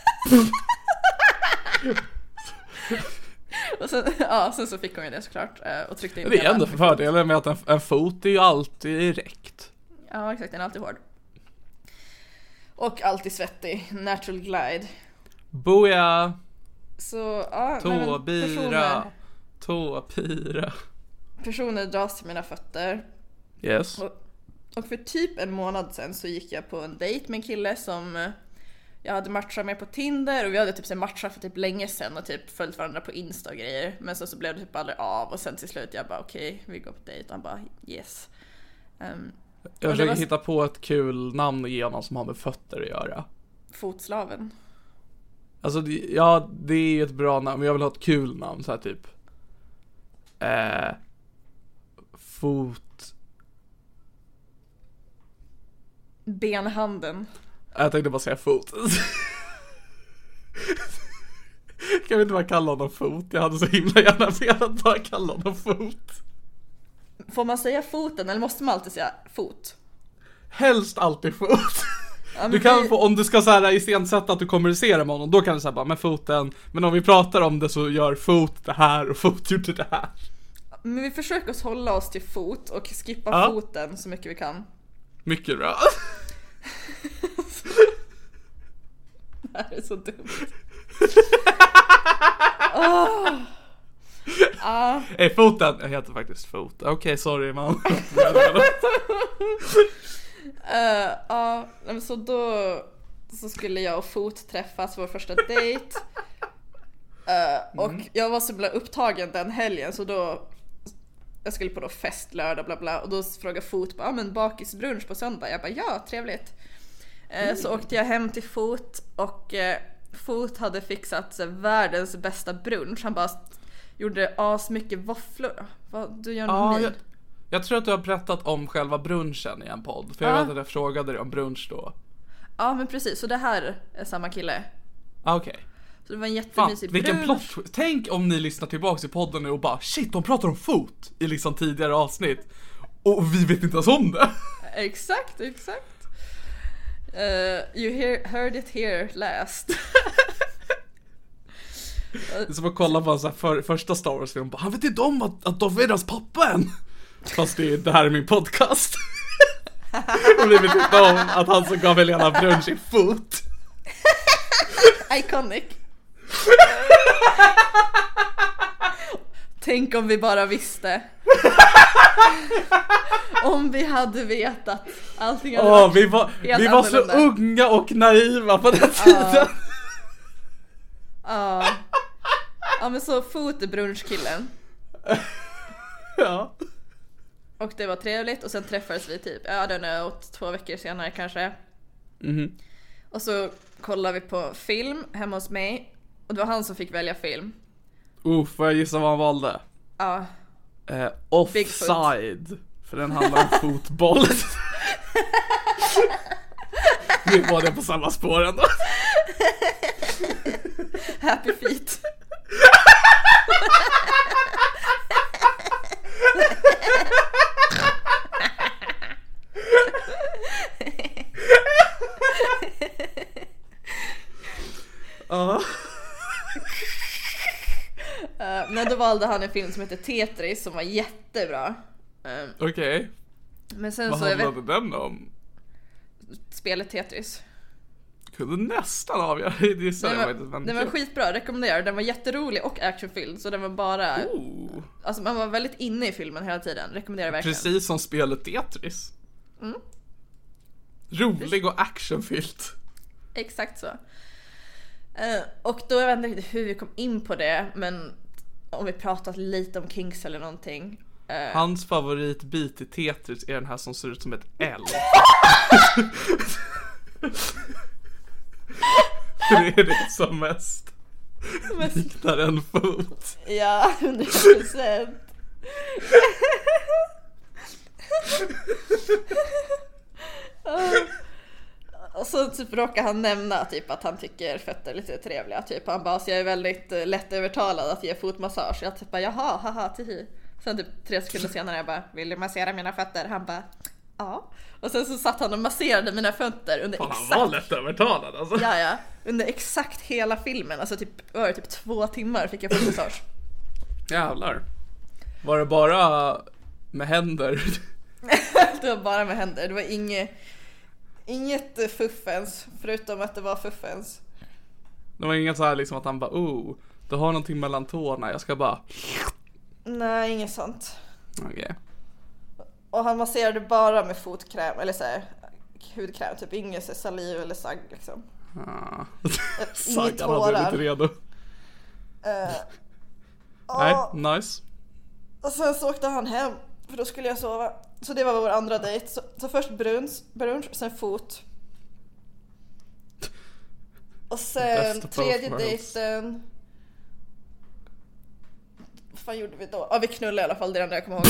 Och sen, ja, sen så fick hon ju det såklart eh, och tryckte in. Det är hela ändå min fördelen med att en, en fot är ju alltid räckt. Ja exakt, den är alltid hård. Och alltid svettig. Natural glide. Boja, Så ja, nej, men tåbira, personer, tåpira. personer dras till mina fötter. Yes. Och, och för typ en månad sen så gick jag på en dejt med en kille som eh, jag hade matchat med på Tinder. Och vi hade typ så matchat för typ länge sedan och typ följt varandra på Insta och grejer. Men så, så blev det typ aldrig av. Och sen till slut jag bara okej, okay, vi går på dejt. Och han bara yes. um, Jag och det försöker var hitta på ett kul namn och ge honom som har med fötter att göra. Fotslaven. Alltså, det, ja, det är ju ett bra namn, men jag vill ha ett kul namn, så här typ. Eh, fot... Benhanden. Jag tänkte bara säga fot. Kan vi inte bara kalla honom fot? Jag hade så himla gärna velat bara kalla honom fot. Får man säga foten eller måste man alltid säga fot? Helst alltid fot. Ja, Du kan vi... få, om du ska så här iscensätta att du kommunicerar med honom, då kan du säga bara med foten. Men om vi pratar om det så gör fot det här och fot gjorde det här. Men vi försöker oss hålla oss till fot och skippa ja. foten så mycket vi kan. Mycket bra. Det här är så dumt. oh. ah. Hey, foten, jag heter faktiskt fot. Okej, okay, sorry man. uh, uh, så då så skulle jag och Fot träffas vår första dejt. Uh, och mm. jag var så bla upptagen den helgen så då jag skulle på då fest lördag bla bla och då frågade Fot bara, ah, men bakisbrunch på söndag. Jag bara ja, trevligt. Uh, mm. Så åkte jag hem till Fot och uh, Fot hade fixat så, världens bästa brunch. Han bara gjorde as mycket våfflor. Vad du gör ah, min? Jag, jag tror att du har berättat om själva brunchen i en podd. För jag ah. vet att jag frågade dig om brunch då. Ja men precis, så det här är samma kille. Ah, okej. Okay. Så det var en jättemysig Fan, vilken plot. Tänk om ni lyssnar tillbaka i podden nu och bara shit, de pratar om fot i liksom tidigare avsnitt. Och vi vet inte ens om det. Exakt, exakt. Uh, you hear, heard it here last. Det är som att kolla på en sån här för, första Star Wars-film. Han vet inte om att, att Darth Vaders pappa än. Fast det, det här är min podcast. Och vi vet inte om att han som gav Helena brunch i fot. Iconic. Tänk om vi bara visste. Om vi hade vetat. Allting hade oh, vi var, vi var så unga och naiva på den tiden. Ja. Uh. Ja men så Fot är brunchkillen. Ja. Och det var trevligt och sen träffades vi typ, ja den är åt två veckor senare kanske. Mhm. Och så kollade vi på film hemma hos mig. Och det var han som fick välja film. Uh, får jag gissa vad han valde? Ja. Uh, offside. För den handlar om fotboll. Vi var det på samma spår ändå. Happy feet. Ja. Uh, men då valde han en film som heter Tetris som var jättebra. Um, Okej. Okay. Men sen vad så handlade vet... den om? Spelet Tetris. Kunde nästan avgöra det. Den var, den var skitbra, rekommenderar. Den var jätterolig och actionfylld. Så den var bara oh. Alltså man var väldigt inne i filmen hela tiden. Rekommenderar verkligen. Precis som spelet Tetris. Mm. Rolig och actionfylld. Exakt så. uh, Och då jag vet inte riktigt hur vi kom in på det. Men om vi pratat lite om Kings eller någonting. uh, Hans favoritbit i Tetris är den här som ser ut som ett L. Det är det som mest liknar en fot. Ja, hundra procent. Och så typ råkar han nämna typ att han tycker fötter är lite trevliga. Typ han bara, så jag är väldigt lätt övertalad att ge fotmassage. Jag typ bara, jaha, haha, tihi. Sen typ tre sekunder senare jag bara, vill du massera mina fötter? Han bara, ja. Och sen så satt han och masserade mina fötter under fan, exakt... Han var lätt övertalad alltså. Ja, ja. Under exakt hela filmen. Alltså typ, var det typ två timmar fick jag fotmassage. Jävlar. Var det bara med händer? Det var bara med händer. Det var inget, inget fuffens. Förutom att det var fuffens. Det var inget så här liksom att han bara, oh, du har någonting mellan tårna. Jag ska bara... Nej, inget sånt. Okej. Okay. Och han masserade bara med fotkräm. Eller så här, hudkräm. Typ inget så saliv eller sagg liksom. Ah. Inget tårar. Hade lite redo. Uh, Nej, och, nice. Och sen så åkte han hem. För då skulle jag sova. Så det var vår andra dejt. Så, så först brunch, brunch, sen fot. Och sen tredje dejten. Vad fan gjorde vi då? Ja, vi knullade i alla fall, det är det jag kommer ihåg.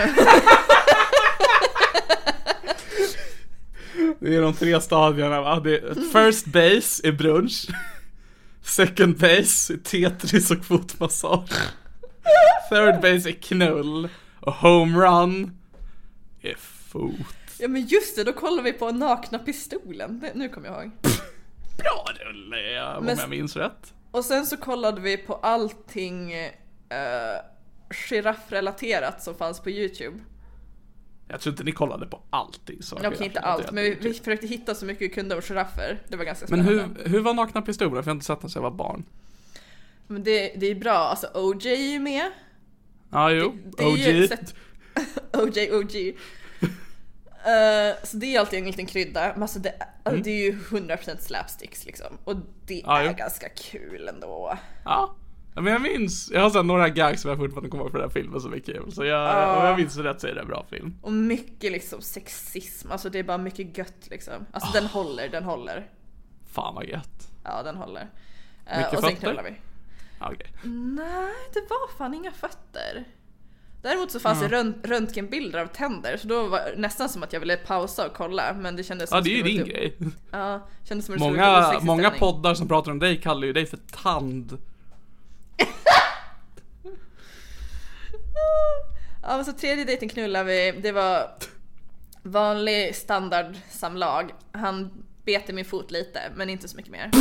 Det är de tre stadierna, va? Det är first base är brunch. Second base är Tetris och fotmassage. Third base är knull. Och home run är fot. Ja men just det, då kollar vi på nakna pistolen. Det, nu kommer jag ihåg. Bra rulle, om jag minns rätt. Och sen så kollade vi på allting uh, giraffrelaterat som fanns på YouTube. Jag tror inte ni kollade på allting. Okej, okay, inte allt, men vi, vi försökte hitta så mycket vi kunde om giraffer. Det var ganska spännande. Men hur, hur var nakna pistolen? För jag har inte sett den sedan jag var barn. Men det, det är bra, alltså O J är ju med. Ja, jo, det, det O G. Sätt... O J, O G. Uh, så det är alltid en liten krydda. Men alltså det, alltså mm. det är ju hundra procent slapsticks liksom. Och det ja, är jo. ganska kul ändå. Ja, men jag minns, jag har sett några gags som jag fortfarande kommer ihåg för den här filmen som är kul. Så jag, uh, och jag minns rätt så är det en bra film. Och mycket liksom sexism, alltså det är bara mycket gött liksom. Alltså oh. den håller, den håller. Fan vad gött. Ja, den håller. Uh, mycket och sen fötter? knullar vi. Okay. Nej, det var fan inga fötter. Däremot så fanns mm. det röntgenbilder av tänder. Så då var det nästan som att jag ville pausa och kolla. Men det kändes som ja, det är ju din grej. Ja, kändes som många, många poddar som pratar om dig kallar ju dig för tand. Ja, men så tredje dejten knullar vi. Det var vanlig standard samlag. Han bet i min fot lite, men inte så mycket mer.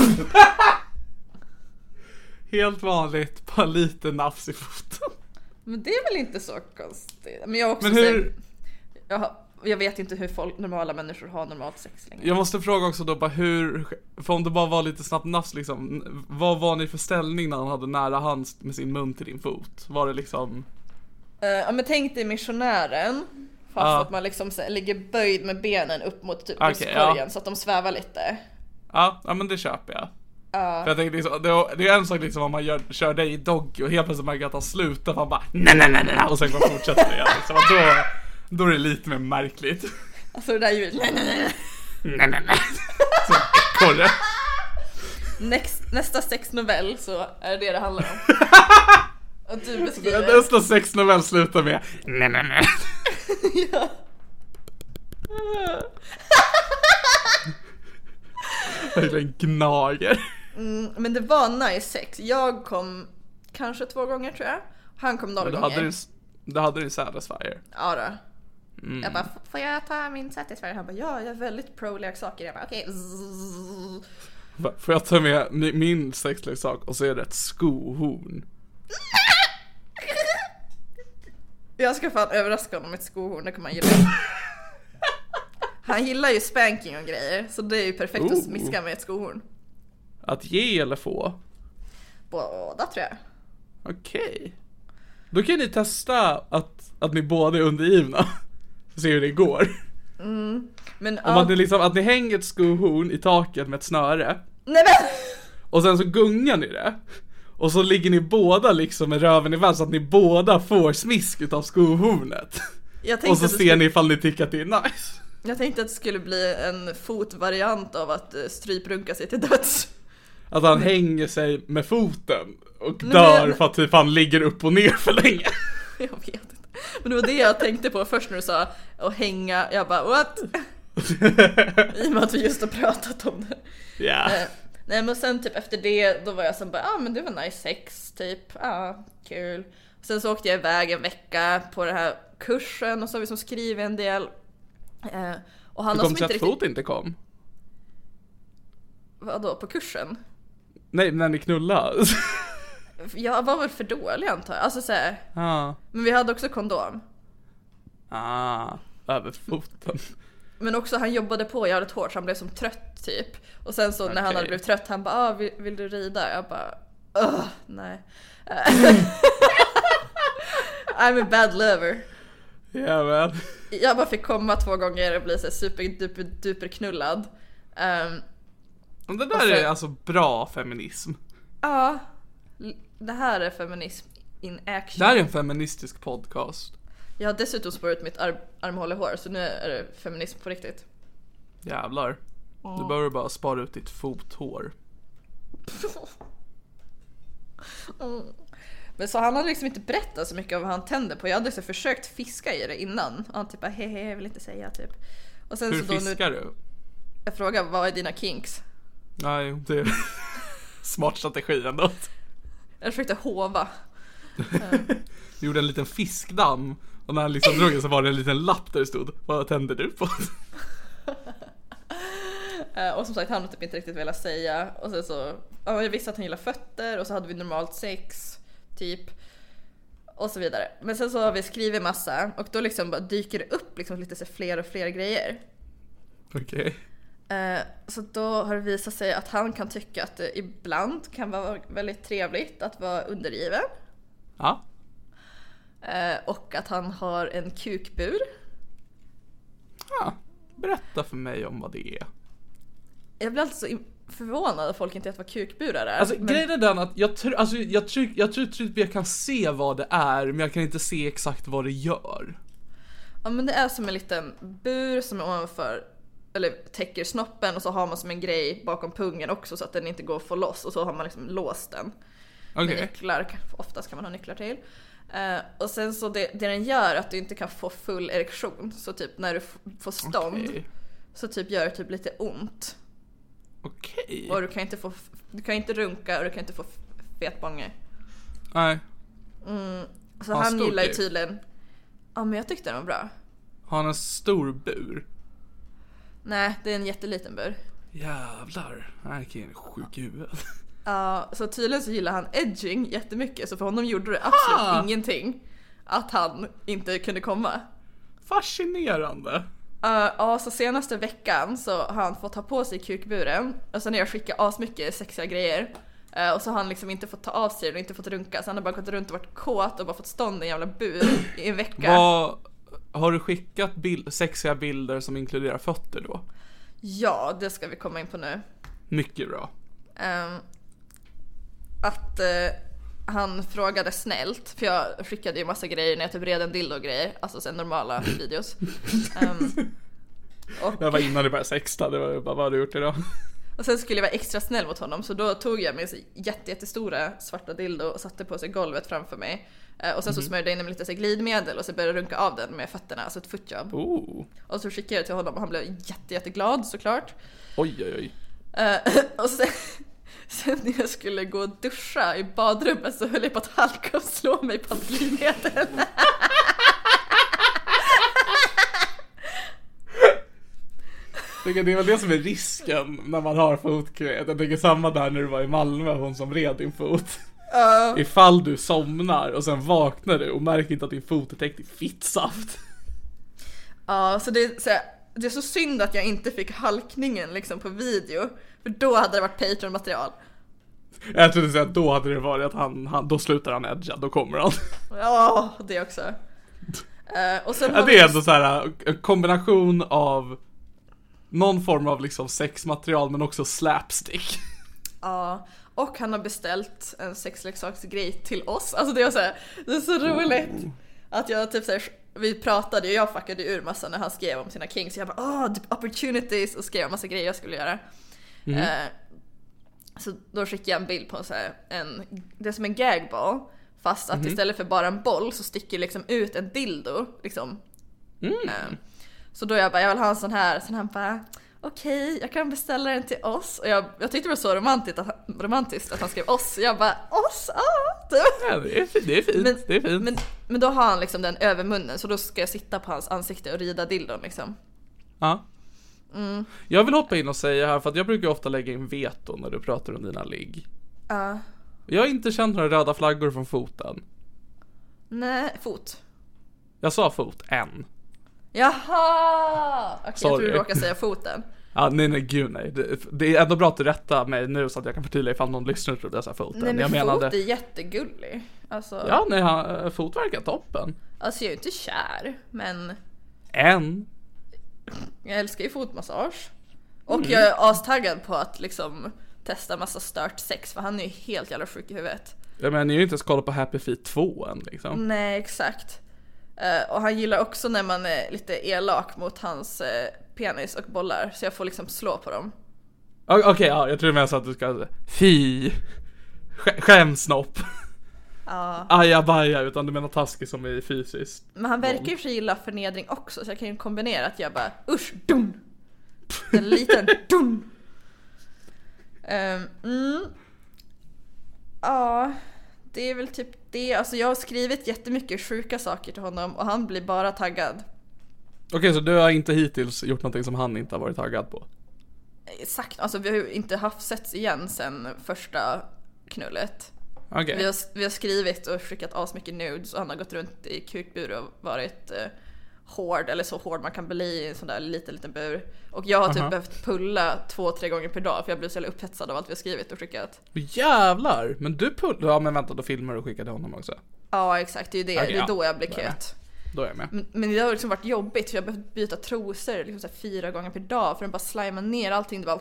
Helt vanligt, bara lite nafs i foten. Men det är väl inte så konstigt. Men jag också men hur... säger, jag, jag vet inte hur folk, normala människor har normalt sex längre. Jag måste fråga också då bara hur, för om det bara var lite snabbt nafs liksom, vad var ni för ställning när han hade nära hands med sin mun till din fot? Var det liksom... Uh, ja men tänk dig missionären. Fast uh. att man liksom så, ligger böjd med benen upp mot typ okay, bröstkorgen ja. Så att de svävar lite. Ja, ja men det köper jag. Uh. För jag tänkte liksom, det, det är en sak liksom om man gör, kör dig i doggy och helt plötsligt märker att han slutar för han bara nej nej nej nej och sen bara fortsätter igen liksom. då, då är det lite mer märkligt. Alltså det där ljudet nej nej nej nej nej nej så porre. Next, nästa sexnovell så är det det det handlar om. Och du beskriver. Nästa sexnovell slutar med nej nej nej. Ja. En gnager. Mm, men det var nice sex. Jag kom kanske två gånger tror jag. Han kom noll gånger. gånger. Hade din, du hade din Satisfyer. Ja då. Mm. Jag bara, får jag ta min Satisfyer? Han bara, ja, jag är väldigt pro-leksaker. Jag bara, okej. Okay. Får jag ta med min sexleksak och så är det ett skohorn. Jag ska fan överraska honom med ett skohorn, det kommer han gilla. Han gillar ju spanking och grejer, så det är ju perfekt oh. att smiska med ett skohorn. Att ge eller få? Båda tror jag. Okej. Okay. Då kan ni testa att, att ni båda är undergivna. Se hur det går. Mm. Men, Om ja. att, ni liksom, att ni hänger ett skohorn i taket med ett snöre. Nej men! Och sen så gungar ni det. Och så ligger ni båda liksom med röven i väl så att ni båda får smisk utav skohornet. Och så ser skulle... ni ifall ni tycker att det är nice. Jag tänkte att det skulle bli en fotvariant av att stryprunka sig till döds. Att han hänger sig med foten och Nej, dör men... för att typ han ligger upp och ner för länge. Jag vet inte. Men det var det jag tänkte på först när du sa att hänga. Jag bara, what? I och med att vi just har pratat om det. Ja. Yeah. Eh, nej men sen typ efter det, då var jag som bara, ja ah, men det var nice sex typ. Ja, ah, kul. Sen så åkte jag iväg en vecka på den här kursen och så har vi som skrivit en del. Eh, och han du kom till att riktigt... fot inte kom? Vadå, på kursen? Nej, när ni knullade. Jag var väl för dålig antar jag. Alltså så här. Ah. Men vi hade också kondom. Ah, över foten. Men också han jobbade på jävligt hårt så han blev som trött typ. Och sen så okay. när han hade blivit trött han bara, ah, vill, vill du rida? Jag bara, Ugh, nej. I'm a bad lover. Ja yeah, men. Jag bara fick komma två gånger och bli så super duper, duper knullad. Um, det där sen, är alltså bra feminism. Ja. Det här är feminism in action. Det här är en feministisk podcast. Jag har dessutom sparat mitt ar- armhål i hår. Så nu är det feminism på riktigt. Jävlar. Mm. Du behöver bara spara ut ditt fothår. mm. Men så han hade liksom inte berättat så mycket av vad han tände på. Jag hade så försökt fiska i det innan. Och han typ bara, hehe, jag vill inte säga typ. Och sen Hur så då fiskar nu... du? Jag frågar, vad är dina kinks? Nej, det är smart strategi ändå. Jag försökte hova. Du gjorde en liten fiskdamm. Och när han liksom drog så var det en liten lapp där det stod, vad tänder du på? Och som sagt, han hade typ inte riktigt velat säga. Och sen så, ja, jag visste att han gillar fötter. Och så hade vi normalt sex, typ. Och så vidare. Men sen så har vi skrivit massa. Och då liksom bara dyker det upp liksom lite så fler och fler grejer. Okej. Okay. Så då har det visat sig att han kan tycka att det ibland kan vara väldigt trevligt att vara undergiven. Ja. Och att han har en kukbur. Ja, berätta för mig om vad det är. Jag blir alltid så förvånad att folk inte vet vad kukburar är. Alltså men... grejen är den att jag tror alltså, jag tror jag tror typ jag kan se vad det är, men jag kan inte se exakt vad det gör. Ja, men det är som en liten bur som är ovanför, eller täcker snoppen, och så har man som en grej bakom pungen också så att den inte går att få loss, och så har man liksom låst den. Okay. Med nycklar, oftast kan man ha nycklar till. Uh, och sen så det, det den gör är att du inte kan få full erektion. Så typ när du f- får stånd okay. så typ gör det typ lite ont. Okej. Okay. Och du kan inte få, du kan inte runka och du kan inte få fetbånge. Nej. Mm, så han, han gillar ju tydligen. Ja, men jag tyckte den var bra. Har han en stor bur? Nej, det är en jätteliten bur. Jävlar, det här är en sjuk huvud. Ja, uh, så tydligen så gillar han edging jättemycket. Så för honom gjorde det absolut ah! ingenting att han inte kunde komma. Fascinerande. Uh, ja, så senaste veckan så har han fått ta på sig kukburen. Och sen har jag skickat asmycket sexiga grejer. Uh, och så har han liksom inte fått ta av sig och inte fått runka. Så han har bara gått runt och varit kåt och bara fått stånd i en jävla bur i en vecka. Vad, har du skickat bild, sexiga bilder som inkluderar fötter då? Ja, det ska vi komma in på nu. Mycket bra. Um, att uh, han frågade snällt, för jag skickade ju massa grejer när jag typ red en dildo och grejer, alltså sen normala videos. Um, och... Jag var innan det bara sexta, det var bara, vad har du gjort idag? Och sen skulle jag vara extra snäll mot honom, så då tog jag med sig jätte, jättestora svarta dildo och satte på sig golvet framför mig. Och sen så smörjde jag in med lite så glidmedel och så började jag runka av den med fötterna, alltså ett footjob. Oh. Och så skickade jag till honom och han blev jätte, jätteglad såklart. Oj, oj, oj. Uh, och sen, sen när jag skulle gå och duscha i badrummet så höll jag på att halka och slå mig på glidmedel. Det är väl det som är risken när man har fotkrät. Jag tänker samma där när du var i Malmö, hon som red din fot. Uh. Ifall du somnar och sen vaknar du och märker inte att din fot är täckt i fittsaft. Ja, uh, så, det, så det är så synd att jag inte fick halkningen liksom på video. För då hade det varit Patreon-material. Jag trodde säga att då hade det varit att han, han då slutar han edga, då kommer han. Ja, det också. Uh, och sen ja, det är ändå så här en kombination av någon form av liksom sexmaterial men också slapstick. Ja, och han har beställt en sexleksaksgrej till oss. Alltså det var så här, det är så roligt oh. att jag typ så här, vi pratade och jag fuckade ur massa när han skrev om sina kings. Så jag bara, åh, oh, opportunities, och skrev en massa grejer jag skulle göra. Mm. Eh, så då skickade jag en bild på en så här, en, det är som en gagball, fast att mm. istället för bara en boll så sticker liksom ut en dildo liksom. Mm. Eh, så då jag bara, jag vill ha en sån här. Sen han bara, okej, okay, jag kan beställa den till oss. Och jag, jag tyckte det var så romantiskt att, romantiskt att han skrev oss. Så jag bara, oss, ah! Ja, det är fint, det är fint, men, det är fint. Men, men då har han liksom den över munnen. Så då ska jag sitta på hans ansikte och rida dildon liksom. Ja. Mm. Jag vill hoppa in och säga här, för att jag brukar ofta lägga in veto när du pratar om dina ligg. Ja. Uh. Jag har inte känt några röda flaggor från foten. Nej, fot. Jag sa fot, en. Jaha! Okej, okay, jag tror du råkar säga foten. Ja, nej, nej, gud nej. Det, det är ändå bra att du rättar mig nu så att jag kan förtydliga ifall någon lyssnar tror jag sa foten. Nej, men jag fot menade... är jättegullig. Alltså... Ja, nej, han, fot verkar toppen. Alltså, jag är inte kär, men... En. Jag älskar ju fotmassage. Och mm. jag är astaggad på att liksom testa massa stört sex, för han är ju helt jävla sjuk i huvudet. Ja, men ni är ju inte ens kolla på Happy Feet två än liksom. Nej, exakt. Uh, och han gillar också när man är lite elak mot hans uh, penis och bollar. Så jag får liksom slå på dem. Okej, okay, ja, jag tror med så att du ska fy Sk- Skämsnopp. Ja. Ajabaja, utan du menar taskig som är fysiskt. Men han verkar ju för gilla förnedring också. Så jag kan ju kombinera att jag bara, usch, dun. En liten dun. um, mm. Ja, det är väl typ det. Alltså jag har skrivit jättemycket sjuka saker till honom och han blir bara taggad. Okej, okay, så du har inte hittills gjort någonting som han inte har varit taggad på? Exakt, alltså vi har ju inte haft setts igen sen första knullet. Okay. Vi har, vi har skrivit och skickat asmycket nudes och han har gått runt i kukbur och varit eh, hård, eller så hård man kan bli i en sån där liten, liten bur. Och jag har typ uh-huh. behövt pulla två, tre gånger per dag för jag blir så upphetsad av allt vi har skrivit och skickat. Jävlar, men du pullar, ja men vänta, då filmar du och skickar till honom också. Ja, exakt, det är ju det, okay, det är då jag blir köt. Då är jag med. Men, men det har liksom varit jobbigt för jag har behövt byta trosor liksom så här fyra gånger per dag för den bara slimar ner allting, det bara...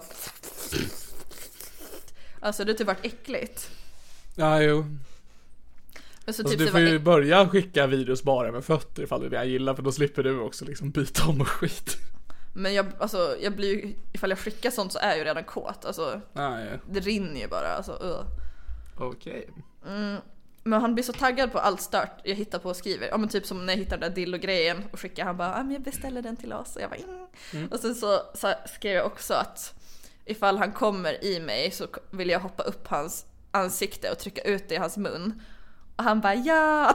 Alltså det har typ varit äckligt. Ja, jo. Men så alltså, typ du så får var... ju börja skicka videos bara med fötter ifall det är det jag gillar, för då slipper du också liksom byta om och skit. Men jag, alltså, jag blir ju, ifall jag skickar sånt så är jag ju redan kåt. Alltså, ah, ja. Det rinner ju bara. Alltså, uh. Okej. Okay. Mm, men han blir så taggad på allt start jag hittar på och skriver. Ja, men typ som när jag hittar den där dillo-grejen och skickar, han bara, ah, men jag beställer den till oss. Och jag bara, mm. Mm. Och sen så, så skrev jag också att ifall han kommer i mig så vill jag hoppa upp hans ansikte och trycka ut det i hans mun. Och han bara, ja.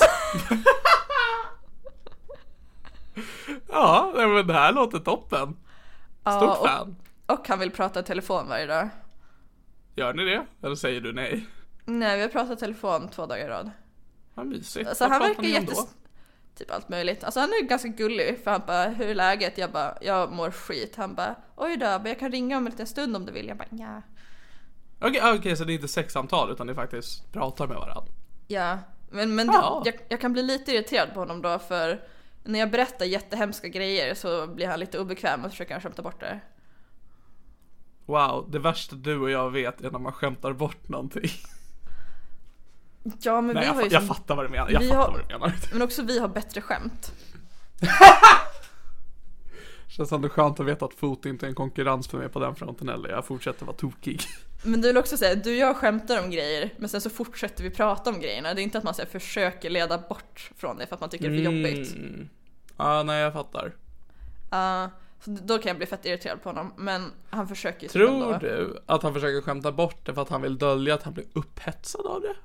Ja, men det här låter toppen. Stort ja, och, fan. Och han vill prata telefon varje dag. Gör ni det? Eller säger du nej? Nej, vi har pratat telefon två dagar i rad. Vad mysigt. Så han verkar jättes... Typ allt möjligt. Alltså han är ganska gullig. För han bara, hur är läget? Jag bara, jag mår skit. Han bara, oj då, men jag kan ringa om en liten stund om du vill. Jag bara, ja. Okej, okay, okay, så det är inte sexsamtal utan det faktiskt pratar med varandra. Ja, men, men ja. Det, jag, jag kan bli lite irriterad på honom då. För när jag berättar jättehemska grejer så blir han lite obekväm och försöker skämta bort det. Wow, det värsta du och jag vet är när man skämtar bort någonting. Ja, men Nej, vi jag, har ju jag som, fattar vad du menar. Jag vi fattar har, vad du menar. Men också vi har bättre skämt. Känns ändå skönt att veta att fot inte är en konkurrens för mig på den fronten eller jag fortsätter vara tokig. Men du vill också säga, du och jag skämtar om grejer, men sen så fortsätter vi prata om grejerna. Det är inte att man så här, försöker leda bort från det för att man tycker det är för Mm. jobbigt. Ja, nej jag fattar. Uh, så då kan jag bli fett irriterad på honom. Men han försöker ju. Tror du att han försöker skämta bort det för att han vill dölja att han blir upphetsad av det?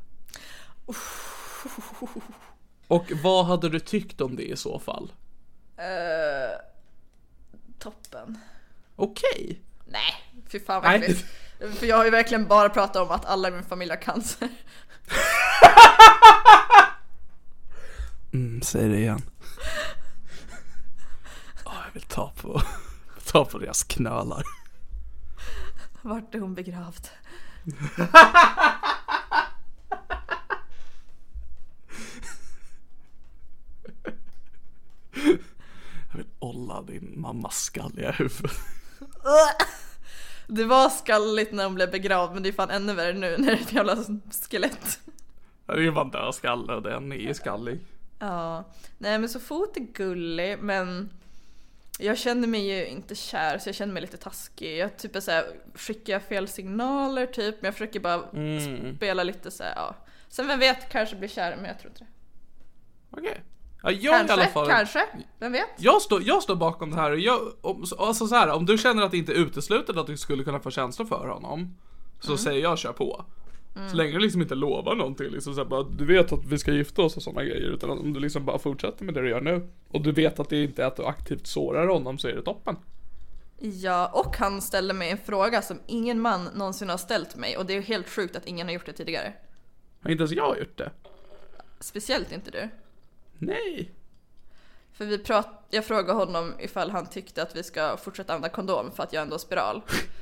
Och vad hade du tyckt om det i så fall? Uh, toppen. Okej. Okay. Nej, fy fan vad äckligt. För jag har ju verkligen bara pratat om att alla i min familj har cancer. Mm, säg det igen. Oh, jag vill ta på ta på deras knölar. Vart är hon begravd? Jag vill olla din mammas skalliga huvud. Det var skalligt när hon blev begravd, men det är fan ännu värre nu när det är ett jävla skelett. Det är ju bara en död skalle och den är ju skallig. Ja, nej men så fot är gullig, men jag känner mig ju inte kär, så jag känner mig lite taskig. Jag typ är så här, skickar fel signaler typ, men jag försöker bara mm. spela lite så här, ja. Sen vem vet, kanske blir kär, men jag tror inte det. Okej. Okay. Ja, jag kanske, i alla fall, kanske, vem vet? Jag står, jag står bakom det här och jag, om, alltså så här, om du känner att det inte är uteslutet att du skulle kunna få känslor för honom, så mm. säger jag kör på. Mm. Så länge du liksom inte lovar någonting liksom, så här, bara, du vet att vi ska gifta oss och sådana grejer, utan om du liksom bara fortsätter med det du gör nu och du vet att det inte är att du aktivt sårar honom, så är det toppen. Ja, och han ställde mig en fråga som ingen man någonsin har ställt mig, och det är helt sjukt att ingen har gjort det tidigare. Har inte ens jag gjort det? Speciellt inte du. Nej. För vi prat, jag frågade honom ifall han tyckte att vi ska fortsätta använda kondom för att jag ändå har spiral.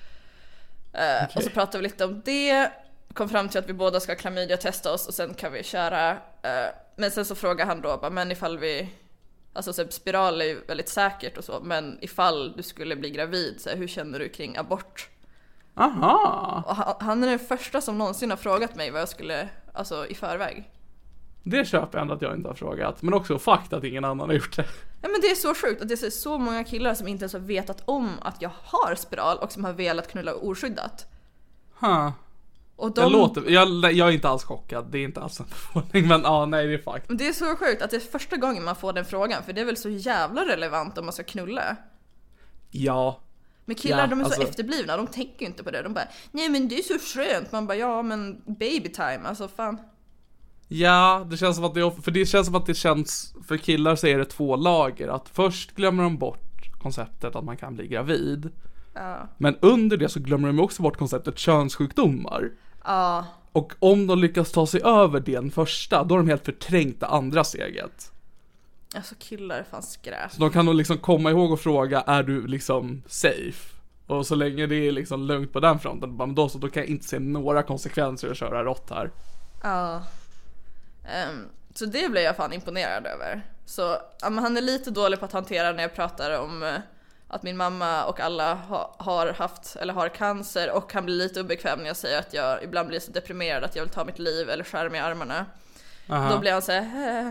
uh, okay. Och så pratade vi lite om det. Kom fram till att vi båda ska klamydia testa oss och sen kan vi köra. Uh, men sen så frågade han då, bara, men ifall vi, alltså så spiral är ju väldigt säkert och så, men ifall du skulle bli gravid, så här, hur känner du kring abort? Aha. Och han, han är den första som någonsin har frågat mig vad jag skulle, alltså i förväg. Det köper jag ändå att jag inte har frågat. Men också fakt att ingen annan har gjort det. Ja, men det är så sjukt att det är så många killar som inte ens har vetat om att jag har spiral och som har velat knulla oskyddat. Huh. Och de... jag, låter, jag, jag är inte alls chockad. Det är inte alls en förvåning. Men ja, nej, det är fakt. Det är så sjukt att det är första gången man får den frågan. För det är väl så jävla relevant om man ska knulla. Ja. Men killar, ja, de är så alltså... efterblivna. De tänker ju inte på det. De bara, nej men det är så skönt. Man bara, ja men baby time, alltså fan. Ja, det känns som att det, för det känns som att det känns, för killar så är det två lager. Att först glömmer de bort konceptet att man kan bli gravid. Ja. Men under det så glömmer de också bort konceptet könssjukdomar. Ja. Och om de lyckas ta sig över den första, då är de helt förträngt det andra steget. Alltså killar är fan skräp. Så de kan nog liksom komma ihåg och fråga, är du liksom safe? Och så länge det är liksom lugnt på den fronten, då, så då kan jag inte se några konsekvenser att köra rått här. Ja. Um, så det blev jag fan imponerad över. Så um, han är lite dålig på att hantera när jag pratar om uh, att min mamma och alla ha, har haft eller har cancer, och han blir lite obekväm när jag säger att jag ibland blir så deprimerad att jag vill ta mitt liv eller skära mig i armarna. Aha. Då blir han så här.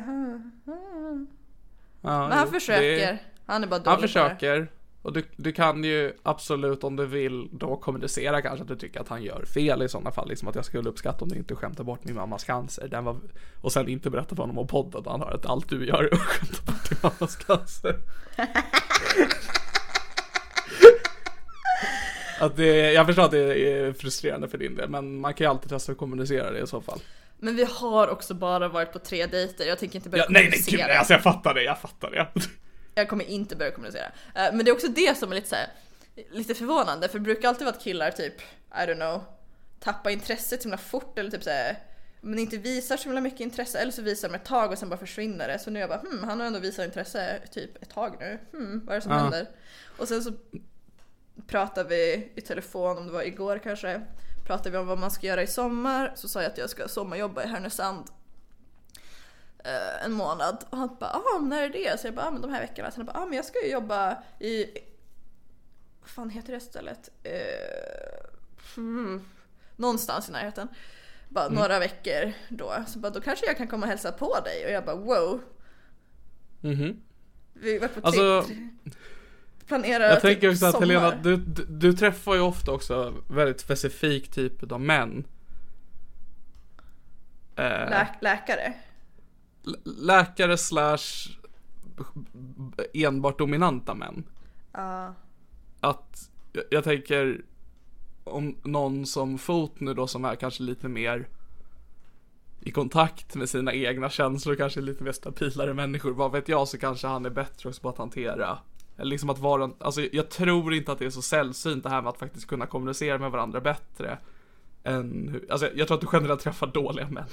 Ja, men han jo, försöker. Det... Han är bara dålig. Han försöker. Och du, du kan ju absolut, om du vill, då kommunicera kanske att du tycker att han gör fel i sådana fall. Liksom att jag skulle uppskatta om du inte skämtar bort min mammas cancer. Den var, och sen inte berätta för honom om podden. Han har att allt du gör är att skämta bort din mammas cancer. Att det, jag förstår att det är frustrerande för din del, men man kan ju alltid testa att kommunicera det i så fall. Men vi har också bara varit på tre dejter. Jag tänker inte börja ja, nej, kommunicera. Nej, nej, alltså jag fattar det, jag fattar det. Jag kommer inte börja kommunicera. Men det är också det som är lite så här, lite förvånande. För det brukar alltid vara att killar typ, I don't know, tappa intresset så himla fort. Eller typ så här, men inte visar så himla mycket intresse. Eller så visar de ett tag och sen bara försvinner det. Så nu är jag bara, hmm, han har ändå visat intresse typ ett tag nu. Hmm, vad är det som ja. händer? Och sen så pratar vi i telefon, om det var igår kanske. Pratar vi om vad man ska göra i sommar. Så sa jag att jag ska sommarjobba i Härnösand en månad, och han bara, ah, när är det? Så jag bara, ah, men de här veckorna. Så han bara, ah, men jag ska ju jobba i, vad fan heter det stället? Eh, mm, någonstans i närheten. Bara mm. några veckor då. Så bara, då kanske jag kan komma och hälsa på dig. Och jag bara, wow. Mhm. Vi var på alltså, tre... planera Jag typ tänker också att sommar. Helena, du, du, du träffar ju ofta också väldigt specifik typ av män. Eh, Lä- läkare. l- läkare slash enbart dominanta män. Ja. Att jag, jag tänker om någon som Fot nu då, som är kanske lite mer i kontakt med sina egna känslor, kanske lite mer stabilare människor, vad vet jag, så kanske han är bättre också på att hantera, eller liksom att vara, alltså jag tror inte att det är så sällsynt det här med att faktiskt kunna kommunicera med varandra bättre än, alltså jag tror att du generellt träffar dåliga män.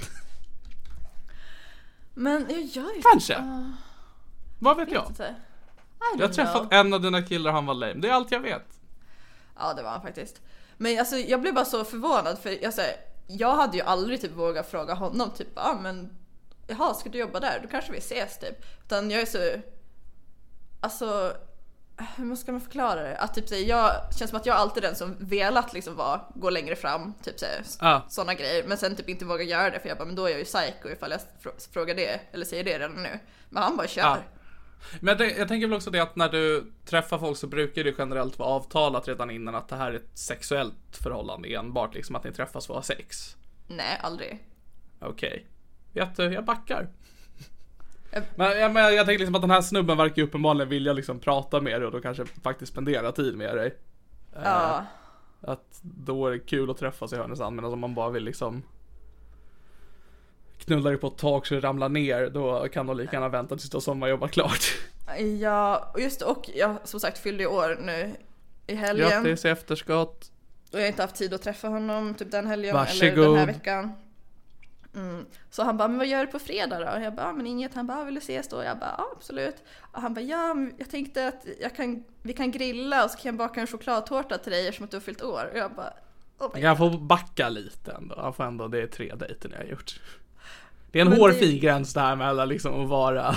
Men jag gör ju Kanske. Uh, vad vet jag? jag? Jag har träffat en av dina killar, han var lame. Det är allt jag vet. Ja, det var han faktiskt. Men alltså jag blev bara så förvånad för alltså, jag hade ju aldrig typ vågat fråga honom typ, ja ah, men jaha, ska du jobba där? Då kanske vi ses typ. Utan jag är så, alltså hur ska man förklara det? Att typ så, jag känns som att jag alltid är den som velat liksom vara, gå längre fram typ så, ah. sådana grejer, men sen typ inte vågar göra det för jag bara, men då är jag ju psycho ifall jag frågar det eller säger det redan nu. Men han bara kör. Ah. Men det, jag tänker väl också det att när du träffar folk så brukar det generellt vara avtalat redan innan att det här är ett sexuellt förhållande enbart, liksom att ni träffas för att ha sex. Nej, aldrig. Okej. Okay. Vet du, jag backar. Jag... Men, jag, men jag tänker liksom att den här snubben verkar uppenbarligen vilja liksom prata med dig och då kanske faktiskt spendera tid med dig. Ja. Uh, att då är det kul att träffas i Härnösand, men om man bara vill liksom knullar du på ett tak så det ramlar ner, då kan de lika gärna vänta tills då sommarjobbar klart. Ja, och just och jag som sagt fyllde i år nu i helgen. Grattis i efterskott. Och jag har inte haft tid att träffa honom typ den helgen. Varsågod. Eller den här veckan. Mm. Så han bara, men vad gör du på fredag då? Och jag bara, men inget. Han bara, vill du ses då? Jag bara, ja absolut. Och han bara, ja jag tänkte att jag kan, vi kan grilla och så kan jag baka en chokladtårta till dig eftersom att du har fyllt år. Och jag bara, oh my jag kan få backa lite ändå. Jag får ändå, det är tre dejter jag har gjort. Det är en men hårfin det... gräns där mellan liksom att vara,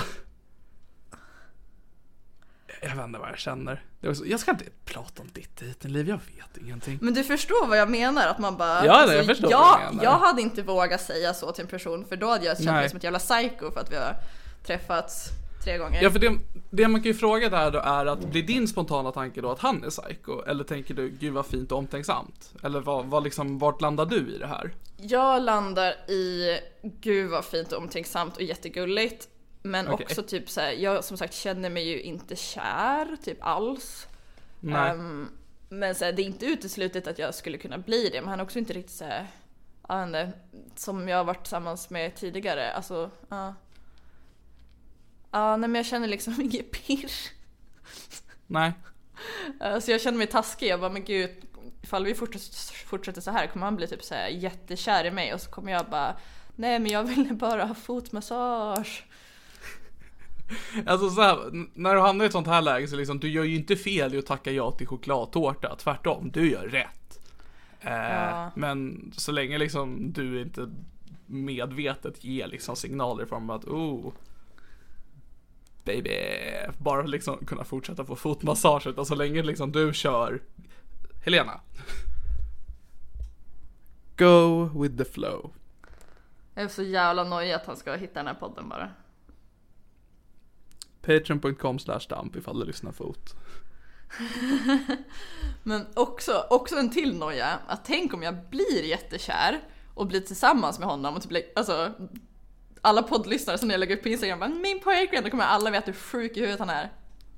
jag vet inte vad jag känner. Det är så... Jag ska inte prata om ditt dejtingliv, jag vet ingenting. Men du förstår vad jag menar, att man bara, ja, alltså, jag förstår jag, vad du menar. jag hade inte vågat säga så till en person, för då hade jag känt Nej. mig som ett jävla psycho för att vi har träffats tre gånger. Ja, för det, det man kan ju fråga där då är att blir din spontana tanke då att han är psycho, eller tänker du gud vad fint och omtänksamt, eller vad, vad liksom, vart landar du i det här? Jag landar i gud vad fint och omtänksamt och jättegulligt. Men okay. också typ så här, jag som sagt känner mig ju inte kär typ alls. Um, men så här, det är inte uteslutet att jag skulle kunna bli det. Men han är också inte riktigt så här, jag vet inte, som jag har varit tillsammans med tidigare. Alltså, ja. Uh. Ja, uh, nej men jag känner liksom inget pirr. Nej. Uh, så jag känner mig taskig. Jag bara, men gud, ifall vi fortsätter, fortsätter så här kommer han bli typ så här jättekär i mig. Och så kommer jag bara, nej men jag vill bara ha fotmassage. Alltså så här, när du hamnar i ett sånt här läge så liksom, du gör ju inte fel i att tacka ja till chokladtårta. Tvärtom, du gör rätt. Eh, ja. Men så länge liksom du inte medvetet ger liksom signaler från att oh baby, bara liksom kunna fortsätta få fotmassage, utan så länge liksom du kör Helena, go with the flow. Jag är så jävla nöjd att han ska hitta den här podden bara. Patreon dot com slash damp ifall du lyssnar fot. Men också, också en till noja, att tänk om jag blir jättekär och blir tillsammans med honom och typ, alltså alla poddlyssnare som jag lägger upp på Instagram bara, min pojkvän, då kommer alla veta hur sjuk i huvudet han är.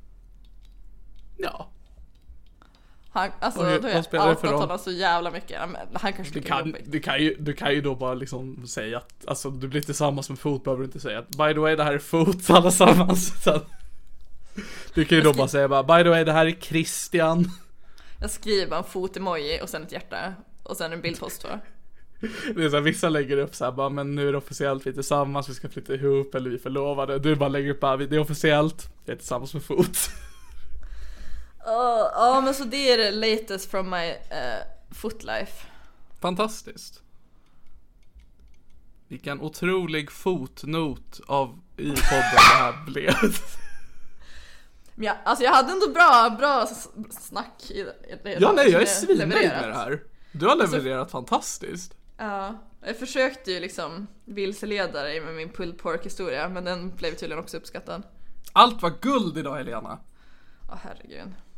Ja. Han, alltså okay, då har jag outat honom så jävla mycket. Han kanske du kan, du, kan ju, du kan ju då bara liksom säga att alltså, du blir tillsammans med Fot, behöver du inte säga att by the way det här är Fot allesammans. Så, du kan ju då skri- bara säga bara, by the way det här är Christian. Jag skriver bara en fot-emoji och sen ett hjärta och sen en bildpost va? Det är så här, vissa lägger upp så här, bara, men nu är det officiellt, vi är tillsammans, vi ska flytta ihop eller vi är förlovade. Du bara lägger upp bara, det är officiellt, vi är tillsammans med Fot. Ja, uh, uh, men så det är det latest from my uh, footlife. Fantastiskt. Vilken otrolig fotnot av i podden det här blev. Men jag, alltså jag hade ändå bra, bra snack i, i det. Ja nej, jag är svinnöjd med det här. Du har levererat alltså, fantastiskt. Ja, jag försökte ju liksom vilseleda dig med min pulled pork historia, men den blev tydligen också uppskattad. Allt var guld idag, Helena. Åh, herregud.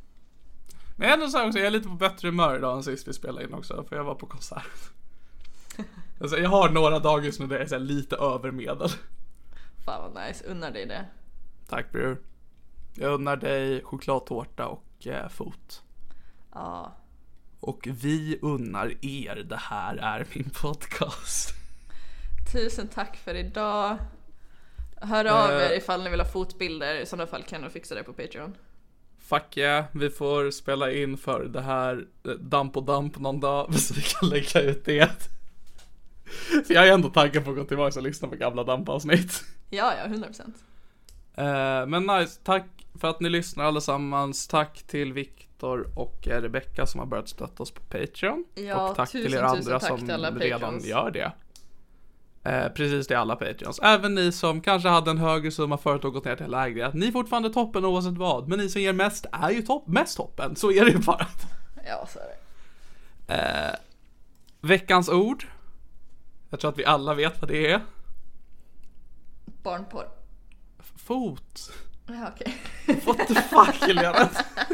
Men ändå så också, jag är lite på bättre humör idag än sist vi spelade in också. För jag var på konsert. Alltså, jag har några dagar just nu där jag är så här lite över medel. Fan vad nice, unnar dig det. Tack bror. Jag unnar dig chokladtårta och eh, fot. Ja. Och vi unnar er, det här är min podcast. Tusen tack för idag. Hör av er ifall ni vill ha fotbilder. I sådana fall kan du fixa det på Patreon. Fuck yeah, vi får spela in för det här damp och damp någon dag så vi kan lägga ut det. För jag är ändå taggad på att gå tillbaka och lyssna på gamla dampavsnitt. Ja, ja, hundra procent. uh, Men nice, tack för att ni lyssnar allesammans. Tack till Viktor och Rebecca som har börjat stötta oss på Patreon. Ja, och tack tusen, till er andra tack som till alla redan Patreons. gör det. Eh, precis, det är alla Patreons. Även ni som kanske hade en högre summa förut och gått ner till lägre. Ni är fortfarande toppen oavsett vad. Men ni som ger mest är ju topp, mest toppen. Så är det ju bara. Ja, så är det. Eh, veckans ord. Jag tror att vi alla vet vad det är. Barnporr. Fot. Ja, okej. What the fuck, Helena?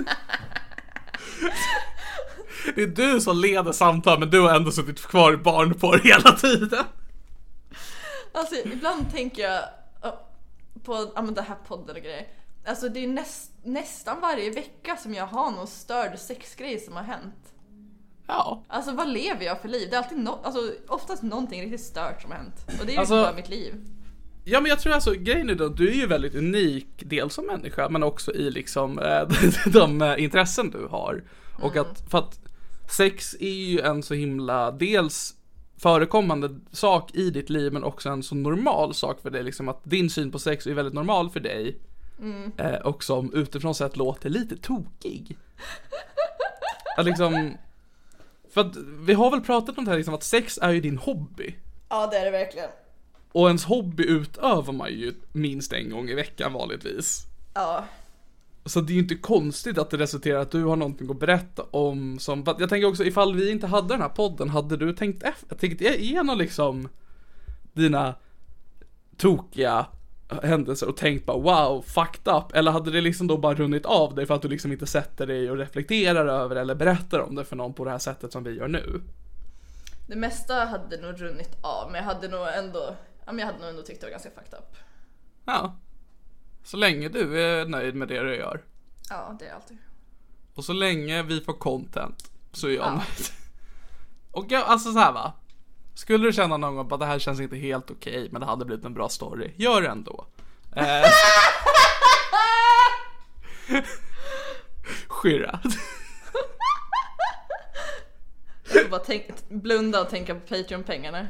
Det är du som leder samtal, men du har ändå suttit kvar i barnporr hela tiden. Alltså ibland tänker jag på ja, men det här podden och grejer. Alltså det är näst, nästan varje vecka som jag har någon störd sexgrej som har hänt. Ja. Alltså vad lever jag för liv? Det är alltid no- alltså, oftast någonting riktigt stört som har hänt. Och det är ju alltså, bara mitt liv. Ja, men jag tror alltså, grejen är då, du är ju väldigt unik dels som människa, men också i liksom äh, de äh, intressen du har. Och Mm. att, för att sex är ju en så himla dels förekommande sak i ditt liv, men också en så normal sak för dig, liksom att din syn på sex är väldigt normal för dig. Mm. eh, och som utifrån sett låter lite tokig. Att liksom, för att vi har väl pratat om det här liksom, att sex är ju din hobby. Ja, det är det verkligen. Och ens hobby utövar man ju minst en gång i veckan vanligtvis. Ja. Så det är ju inte konstigt att det resulterar att du har någonting att berätta om som, jag tänker också, ifall vi inte hade den här podden, hade du tänkt efter, tänkt igenom liksom dina tokiga händelser och tänkt bara wow, fucked up, eller hade det liksom då bara runnit av dig för att du liksom inte sätter dig och reflekterar över eller berättar om det för någon på det här sättet som vi gör nu? Det mesta hade nog runnit av, men jag hade nog ändå, ja, men jag hade nog ändå tyckt det var ganska fucked up. Ja. Så länge du är nöjd med det du gör. Ja, det är alltid. Och så länge vi får content så är jag Ja. nöjd. Och jag, alltså så här va. Skulle du känna någon gång på att det här känns inte helt okej, men det hade blivit en bra story, gör det ändå. Eh. Skyrra. Jag får bara tänk, blunda och tänka på Patreon-pengarna.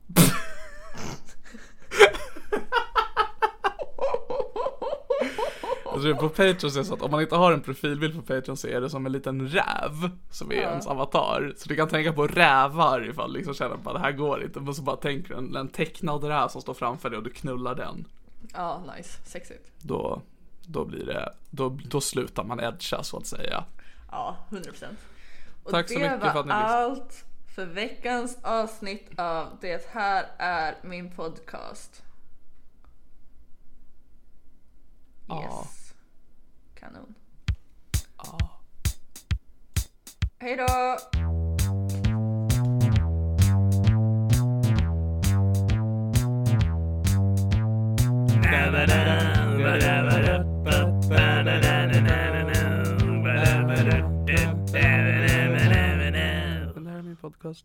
Alltså på Patreon så är det så att om man inte har en profilbild på Patreon så är det som en liten räv som är Ja. ens avatar. Så du kan tänka på rävar ifall liksom känner att det här går inte. Men så bara tänker du en, en tecknad räv som står framför dig och du knullar den. Ja, nice. Sexigt. Då, då blir det, då, då slutar man edga så att säga. Ja, hundra procent. Tack så mycket för att ni lyssnade. allt för veckans avsnitt av Det här är min podcast. Yes. Ja. Kanon. Ja. Hej då! Podcast.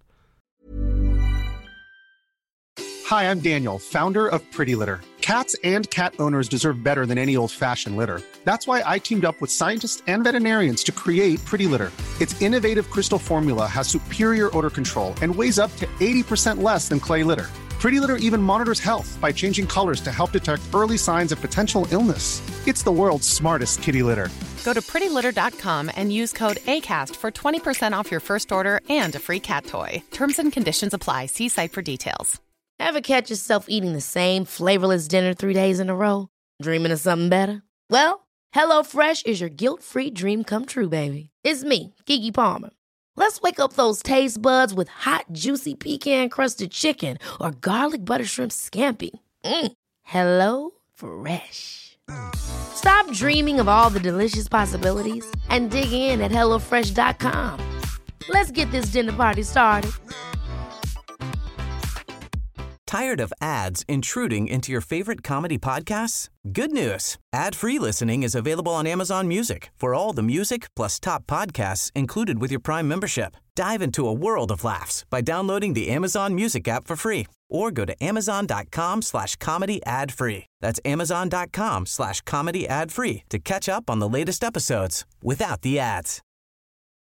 Hi, I'm Daniel, founder of Pretty Litter. Cats and cat owners deserve better than any old-fashioned litter. That's why I teamed up with scientists and veterinarians to create Pretty Litter. Its innovative crystal formula has superior odor control and weighs up to eighty percent less than clay litter. Pretty Litter even monitors health by changing colors to help detect early signs of potential illness. It's the world's smartest kitty litter. Go to pretty litter dot com and use code ACAST for twenty percent off your first order and a free cat toy. Terms and conditions apply. See site for details. Ever catch yourself eating the same flavorless dinner three days in a row? Dreaming of something better? Well, HelloFresh is your guilt-free dream come true, baby. It's me, Keke Palmer. Let's wake up those taste buds with hot, juicy pecan-crusted chicken or garlic butter shrimp scampi. Mm. Hello Fresh. Stop dreaming of all the delicious possibilities and dig in at hello fresh dot com. Let's get this dinner party started. Tired of ads intruding into your favorite comedy podcasts? Good news. Ad-free listening is available on Amazon Music for all the music plus top podcasts included with your Prime membership. Dive into a world of laughs by downloading the Amazon Music app for free or go to amazon.com slash comedy ad free. That's amazon.com slash comedy ad free to catch up on the latest episodes without the ads.